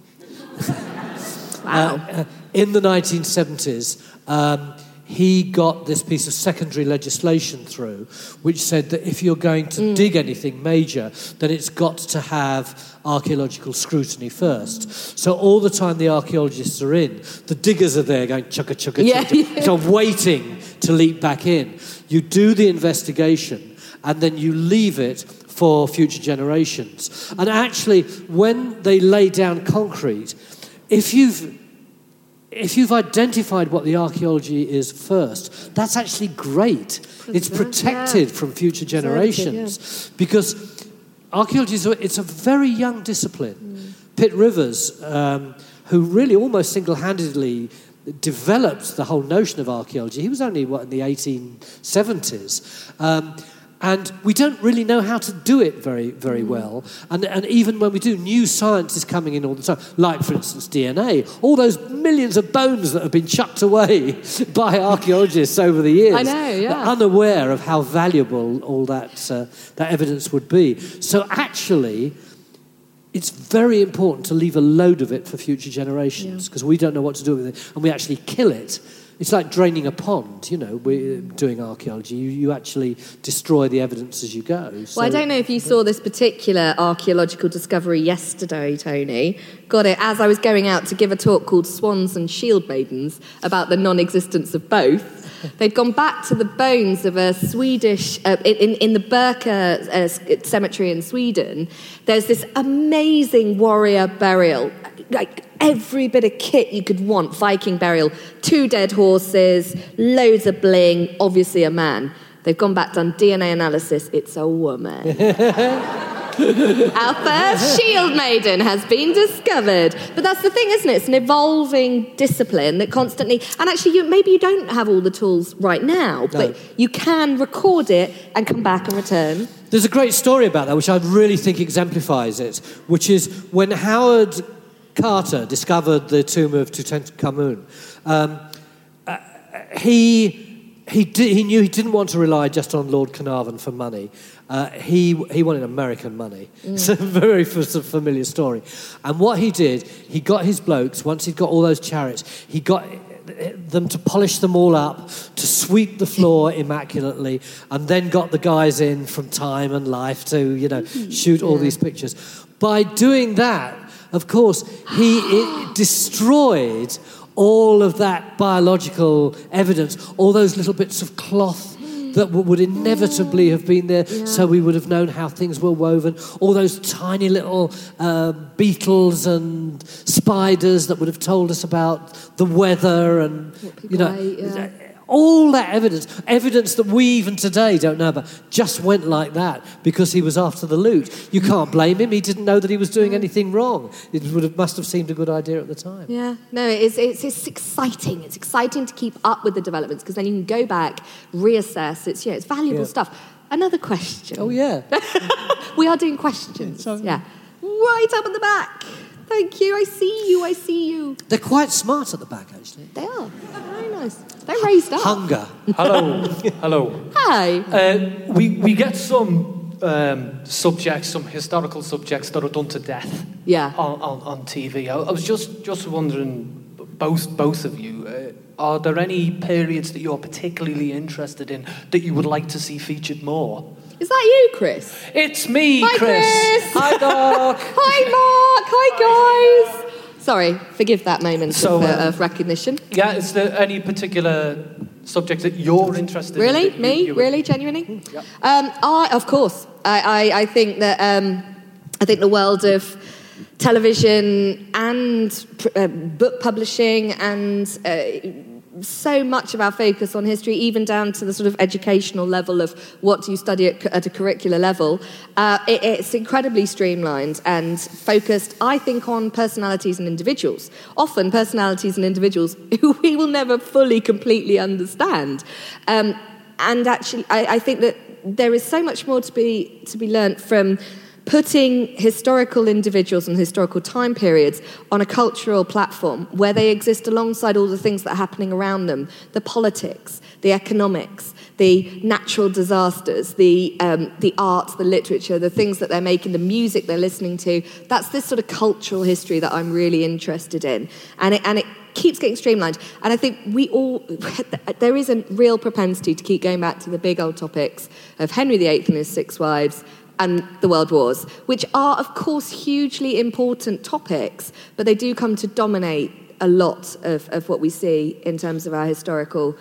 wow. In the 1970s, he got this piece of secondary legislation through which said that if you're going to dig anything major, then it's got to have archaeological scrutiny first. So all the time the archaeologists are in, the diggers are there going chugga, chugga, chugga, so waiting to leap back in. You do the investigation and then you leave it for future generations. And actually, when they lay down concrete, if you've identified what the archaeology is first, that's actually great. It's protected from future generations. Because archaeology it's a very young discipline. Pitt Rivers, who really almost single-handedly developed the whole notion of archaeology, he was only, in the 1870s. And we don't really know how to do it very, very well. And even when we do, new science is coming in all the time. Like, for instance, DNA. All those millions of bones that have been chucked away by archaeologists over the years. I know, yeah. Unaware of how valuable all that evidence would be. So actually, it's very important to leave a load of it for future generations, because we don't know what to do with it, and we actually kill it. It's like draining a pond, we're doing archaeology. You actually destroy the evidence as you go. So, well, I don't know if you saw this particular archaeological discovery yesterday, Tony. Got it, as I was going out to give a talk called Swans and Shield Maidens about the non-existence of both. They'd gone back to the bones of a Swedish, in the Birka cemetery in Sweden. There's this amazing warrior burial, like every bit of kit you could want, Viking burial, 2 dead horses, loads of bling, obviously a man. They've gone back, done DNA analysis. It's a woman. Our first shield maiden has been discovered. But that's the thing, isn't it? It's an evolving discipline that constantly... And actually, maybe you don't have all the tools right now, but you can record it and come back and return. There's a great story about that, which I really think exemplifies it, which is when Howard Carter discovered the tomb of Tutankhamun, he knew he didn't want to rely just on Lord Carnarvon for money. He wanted American money. It's a very familiar story. And what he did, he got his blokes, once he'd got all those chariots, he got them to polish them all up, to sweep the floor immaculately, and then got the guys in from Time and Life to, shoot all these pictures. By doing that, of course, it destroyed all of that biological evidence, all those little bits of cloth that would inevitably have been there, so we would have known how things were woven, all those tiny little beetles and spiders that would have told us about the weather and, all that evidence that we even today don't know about, just went like that because he was after the loot. You can't blame him. He didn't know that he was doing anything wrong. It must have seemed a good idea at the time. Yeah, no, it's exciting. It's exciting to keep up with the developments because then you can go back, reassess. It's valuable stuff. Another question. Oh, yeah. We are doing questions. Yeah. Right up at the back. Thank you. I see you. They're quite smart at the back, actually. They are. Very nice. They're raised up. Hunger. Hello. Hi. We get some subjects, some historical subjects that are done to death. Yeah. On TV. I was just wondering, both of you, are there any periods that you're particularly interested in that you would like to see featured more? Is that you, Chris? It's me, Hi, Chris. Hi, Doc. Hi, Mark. Hi, guys. Sorry, forgive that moment of recognition. Yeah, is there any particular subject that you're interested in? Really? Me? Really? Genuinely? Yeah. Of course. I think that I think the world of television and book publishing and so much of our focus on history, even down to the sort of educational level of what do you study at a curricular level, it's incredibly streamlined and focused, I think, on personalities and individuals. Often personalities and individuals who we will never fully, completely understand. And actually, I think that there is so much more to be learnt from putting historical individuals and historical time periods on a cultural platform where they exist alongside all the things that are happening around them, the politics, the economics, the natural disasters, the art, the literature, the things that they're making, the music they're listening to. That's this sort of cultural history that I'm really interested in. And it keeps getting streamlined. And I think there is a real propensity to keep going back to the big old topics of Henry VIII and his 6 wives, and the World Wars, which are, of course, hugely important topics, but they do come to dominate a lot of what we see in terms of our historical,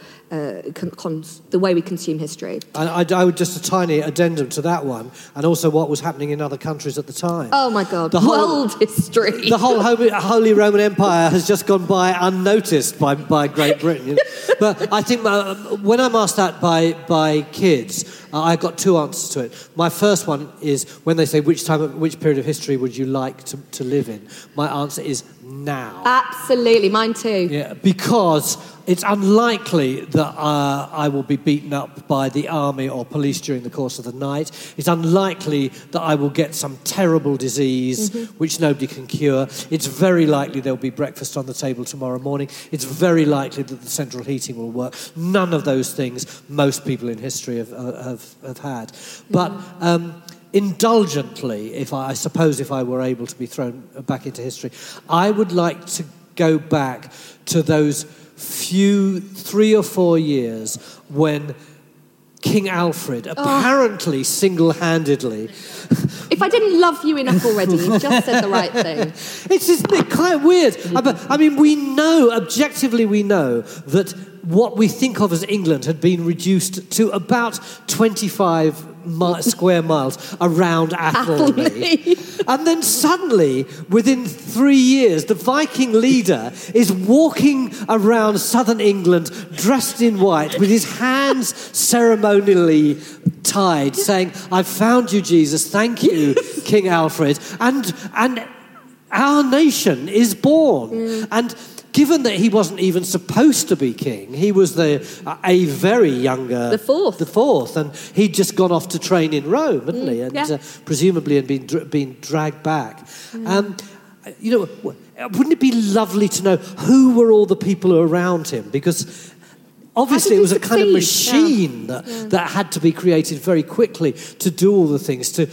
the way we consume history. And I would just a tiny addendum to that one, and also what was happening in other countries at the time. Oh my God, world history. The whole Holy Roman Empire has just gone by unnoticed by Great Britain. But I think when I'm asked that by kids, I've got 2 answers to it. My first one is when they say which period of history would you like to live in? My answer is now. Absolutely, mine too. Yeah, because it's unlikely that I will be beaten up by the army or police during the course of the night. It's unlikely that I will get some terrible disease which nobody can cure. It's very likely there'll be breakfast on the table tomorrow morning. It's very likely that the central heating will work. None of those things most people in history have had. But indulgently, if I were able to be thrown back into history, I would like to go back to those few 3 or 4 years when King Alfred, apparently single-handedly... If I didn't love you enough already, you just said the right thing. Isn't it quite weird? I mean, objectively we know that what we think of as England had been reduced to about 25 square miles around Athelney. And then suddenly, within 3 years, the Viking leader is walking around southern England dressed in white with his hands ceremonially tied, saying, "I've found you, Jesus, thank you, King Alfred." And our nation is born. And given that he wasn't even supposed to be king, he was a very younger... The fourth, and he'd just gone off to train in Rome, hadn't he? And presumably had been dragged back. Wouldn't it be lovely to know who were all the people around him? Because obviously it was a kind of machine that had to be created very quickly to do all the things, to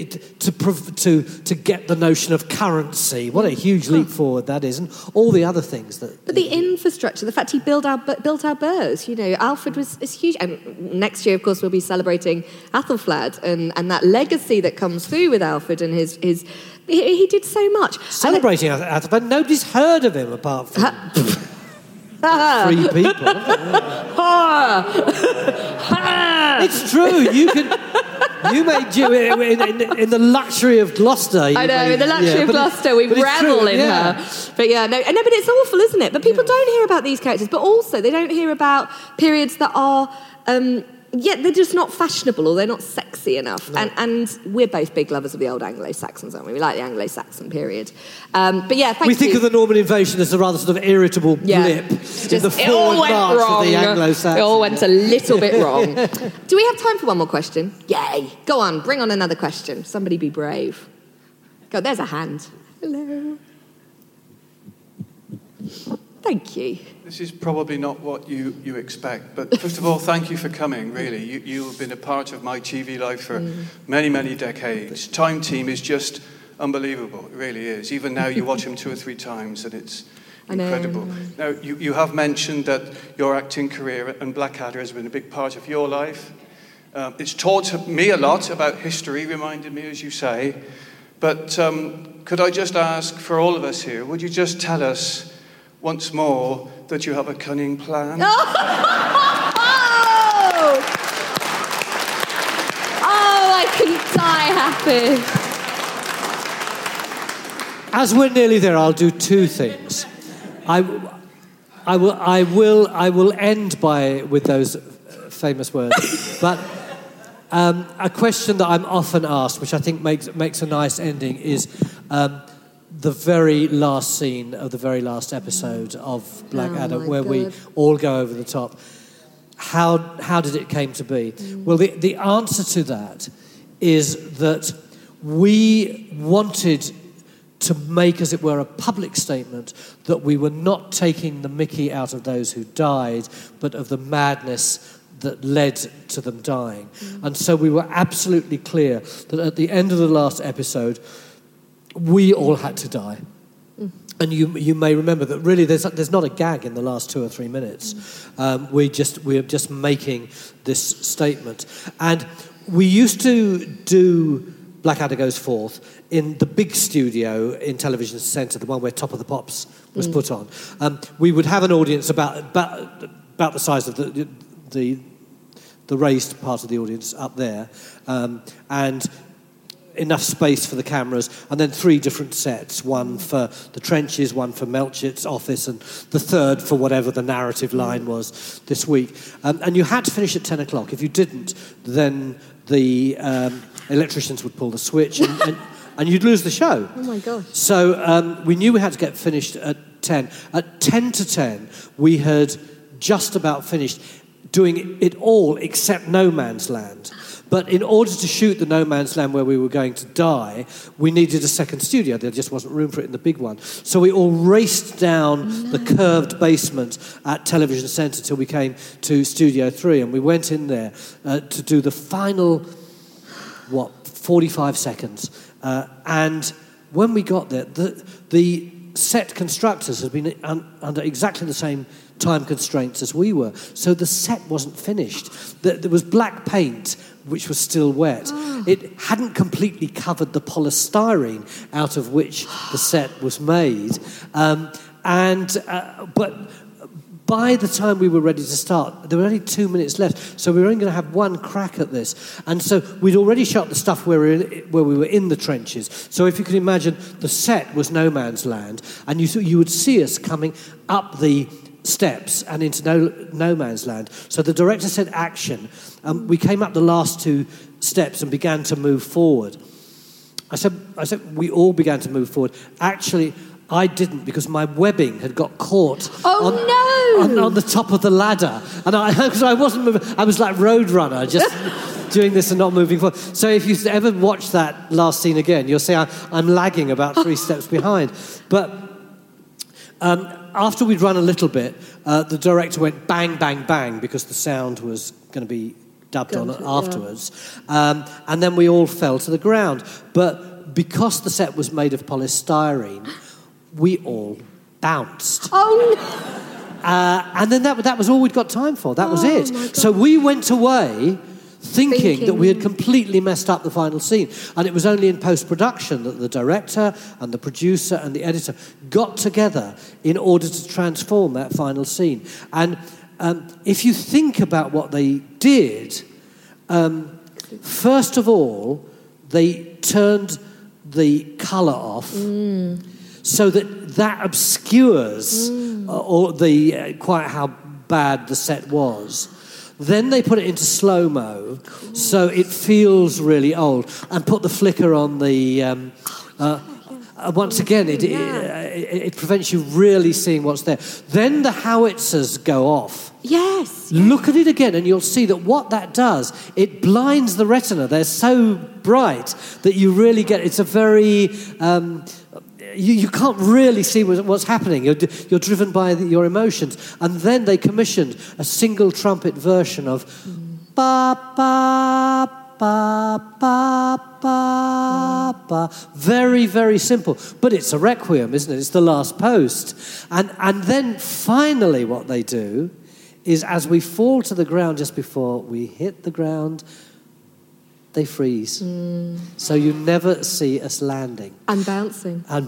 get the notion of currency. What a huge leap forward that is, and all the other things that... But the infrastructure, the fact he built our burghs, Alfred is huge. And next year, of course, we'll be celebrating Athelflaed and that legacy that comes through with Alfred and his he did so much. Celebrating Athelflaed, nobody's heard of him apart from... 3 people. It's true. You made in the luxury of Gloucester. I know, in the luxury of Gloucester, we revel in her. But but it's awful, isn't it? But people don't hear about these characters, but also they don't hear about periods that are. They're just not fashionable or they're not sexy enough. No. And we're both big lovers of the old Anglo-Saxons, aren't we? We like the Anglo-Saxon period. Thank you. We think of the Norman invasion as a rather sort of irritable blip in the forward march of the Anglo-Saxons. It all went a little bit wrong. Do we have time for one more question? Yay. Go on, bring on another question. Somebody be brave. Go, there's a hand. Hello. Thank you. This is probably not what you expect, but first of all, thank you for coming, really. You have been a part of my TV life for many, many decades. Time Team is just unbelievable, it really is. Even now you watch him 2 or 3 times and it's incredible. Now, you have mentioned that your acting career and Blackadder has been a big part of your life. It's taught me a lot about history, reminded me, as you say. But could I just ask for all of us here, would you just tell us once more that you have a cunning plan? I can die happy. As we're nearly there, I'll do 2 things. I will end with those famous words. But a question that I'm often asked, which I think makes a nice ending, is the very last scene of the very last episode of Blackadder, where we all go over the top. How did it came to be? Well, the answer to that is that we wanted to make, as it were, a public statement that we were not taking the mickey out of those who died, but of the madness that led to them dying. And so we were absolutely clear that at the end of the last episode, we all had to die. And you may remember that really there's not a gag in the last 2 or 3 minutes. We're just making this statement. And we used to do Blackadder Goes Forth in the big studio in Television Centre, the one where Top of the Pops was put on. We would have an audience about the size of the raised part of the audience up there, and enough space for the cameras, and then 3 different sets, one for the trenches, one for Melchit's office, and the third for whatever the narrative line was this week. And you had to finish at 10 o'clock. If you didn't, then the electricians would pull the switch and you'd lose the show. Oh my gosh. So we knew we had to get finished at 10. At 10 to 10, we had just about finished doing it all except No Man's Land. But in order to shoot the No Man's Land where we were going to die, we needed a second studio. There just wasn't room for it in the big one. So we all raced down the curved basement at Television Centre till we came to Studio 3. And we went in there to do the final, 45 seconds. And when we got there, the set constructors had been under exactly the same time constraints as we were. So the set wasn't finished. There was black paint, which was still wet. It hadn't completely covered the polystyrene out of which the set was made. But by the time we were ready to start, there were only 2 minutes left, so we were only going to have one crack at this. And so we'd already shot the stuff where we were in the trenches. So if you can imagine, the set was no man's land, and you would see us coming up the steps and into no man's land. So the director said action. We came up the last 2 steps and began to move forward. I said we all began to move forward. Actually, I didn't, because my webbing had got caught on the top of the ladder. And because I wasn't moving, I was like Roadrunner, just doing this and not moving forward. So if you ever watch that last scene again, you'll see I'm lagging about 3 steps behind. But after we'd run a little bit, the director went bang, bang, bang, because the sound was going to be dubbed on afterwards. Yeah. And then we all fell to the ground. But because the set was made of polystyrene, we all bounced. Oh, no. And then that was all we'd got time for. That was it. So we went away thinking that we had completely messed up the final scene. And it was only in post-production that the director and the producer and the editor got together in order to transform that final scene. And if you think about what they did, first of all, they turned the colour off so that obscures or quite how bad the set was. Then they put it into slow-mo, so it feels really old, and put the flicker on the... once again, it prevents you really seeing what's there. Then the howitzers go off. Yes. Look at it again, and you'll see that what that does, it blinds the retina. They're so bright that you really get... It's a very... You can't really see what's happening. You're driven by your emotions. And then they commissioned a single trumpet version of ba ba ba ba ba ba. Very, very simple. But it's a requiem, isn't it? It's the last post. And then finally what they do is, as we fall to the ground just before we hit the ground, they freeze. So you never see us landing. And bouncing. And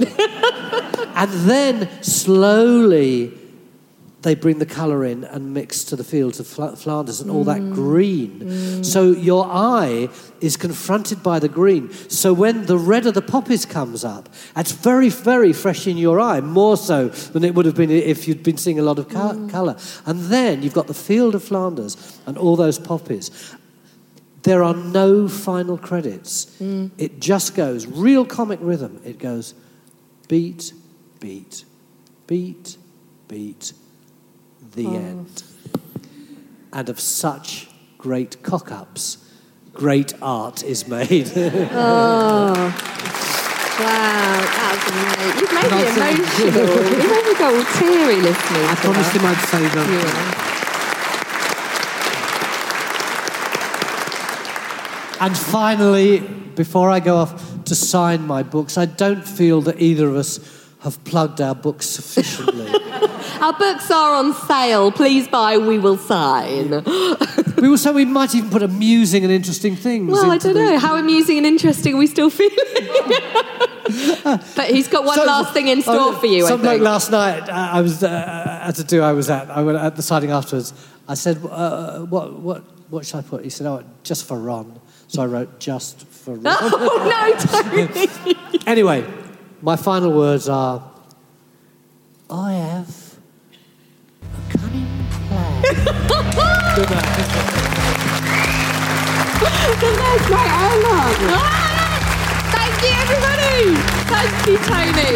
then slowly they bring the colour in and mix to the fields of Flanders and all that green. So your eye is confronted by the green. So when the red of the poppies comes up, it's very, very fresh in your eye, more so than it would have been if you'd been seeing a lot of colour. And then you've got the field of Flanders and all those poppies. There are no final credits. It just goes, real comic rhythm. It goes beat, beat, beat, beat, the end. And of such great cock-ups, great art is made. Wow, that's amazing. You've made me emotional. You made me go all teary listening. I promised him I'd say that. And finally, before I go off to sign my books, I don't feel that either of us have plugged our books sufficiently. Our books are on sale. Please buy, we will sign. We might even put amusing and interesting things. Well, I don't know. How amusing and interesting are we still feeling? But he's got one last thing in store for you, I think. Like last night, I was at the signing afterwards. I said, what should I put? He said, just for Ron. So I wrote just for Ron. Oh, no, Tony. Anyway, my final words are, I have a cunning plan. Good night. That's my dialogue. Thank you, everybody. Thank you, Tony.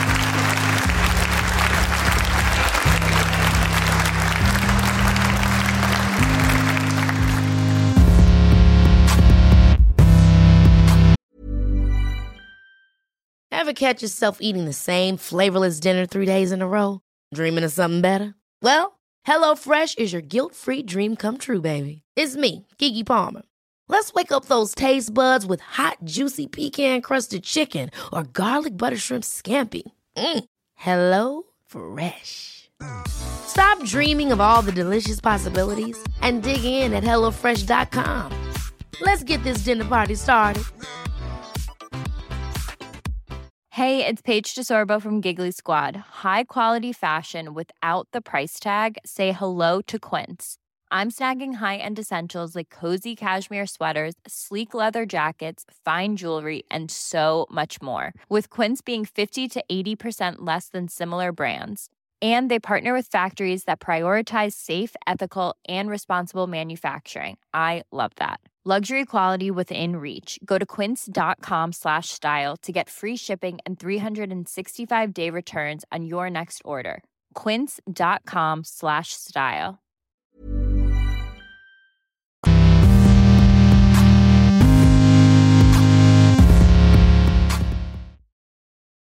Ever catch yourself eating the same flavorless dinner 3 days in a row? Dreaming of something better? Well, HelloFresh is your guilt-free dream come true, baby. It's me, Keke Palmer. Let's wake up those taste buds with hot, juicy pecan-crusted chicken or garlic butter shrimp scampi. Hello Fresh. Stop dreaming of all the delicious possibilities and dig in at HelloFresh.com. Let's get this dinner party started. Hey, it's Paige DeSorbo from Giggly Squad. High quality fashion without the price tag. Say hello to Quince. I'm snagging high-end essentials like cozy cashmere sweaters, sleek leather jackets, fine jewelry, and so much more. With Quince being 50 to 80% less than similar brands. And they partner with factories that prioritize safe, ethical, and responsible manufacturing. I love that. Luxury quality within reach. Go to quince.com/style to get free shipping and 365-day returns on your next order. Quince.com/style.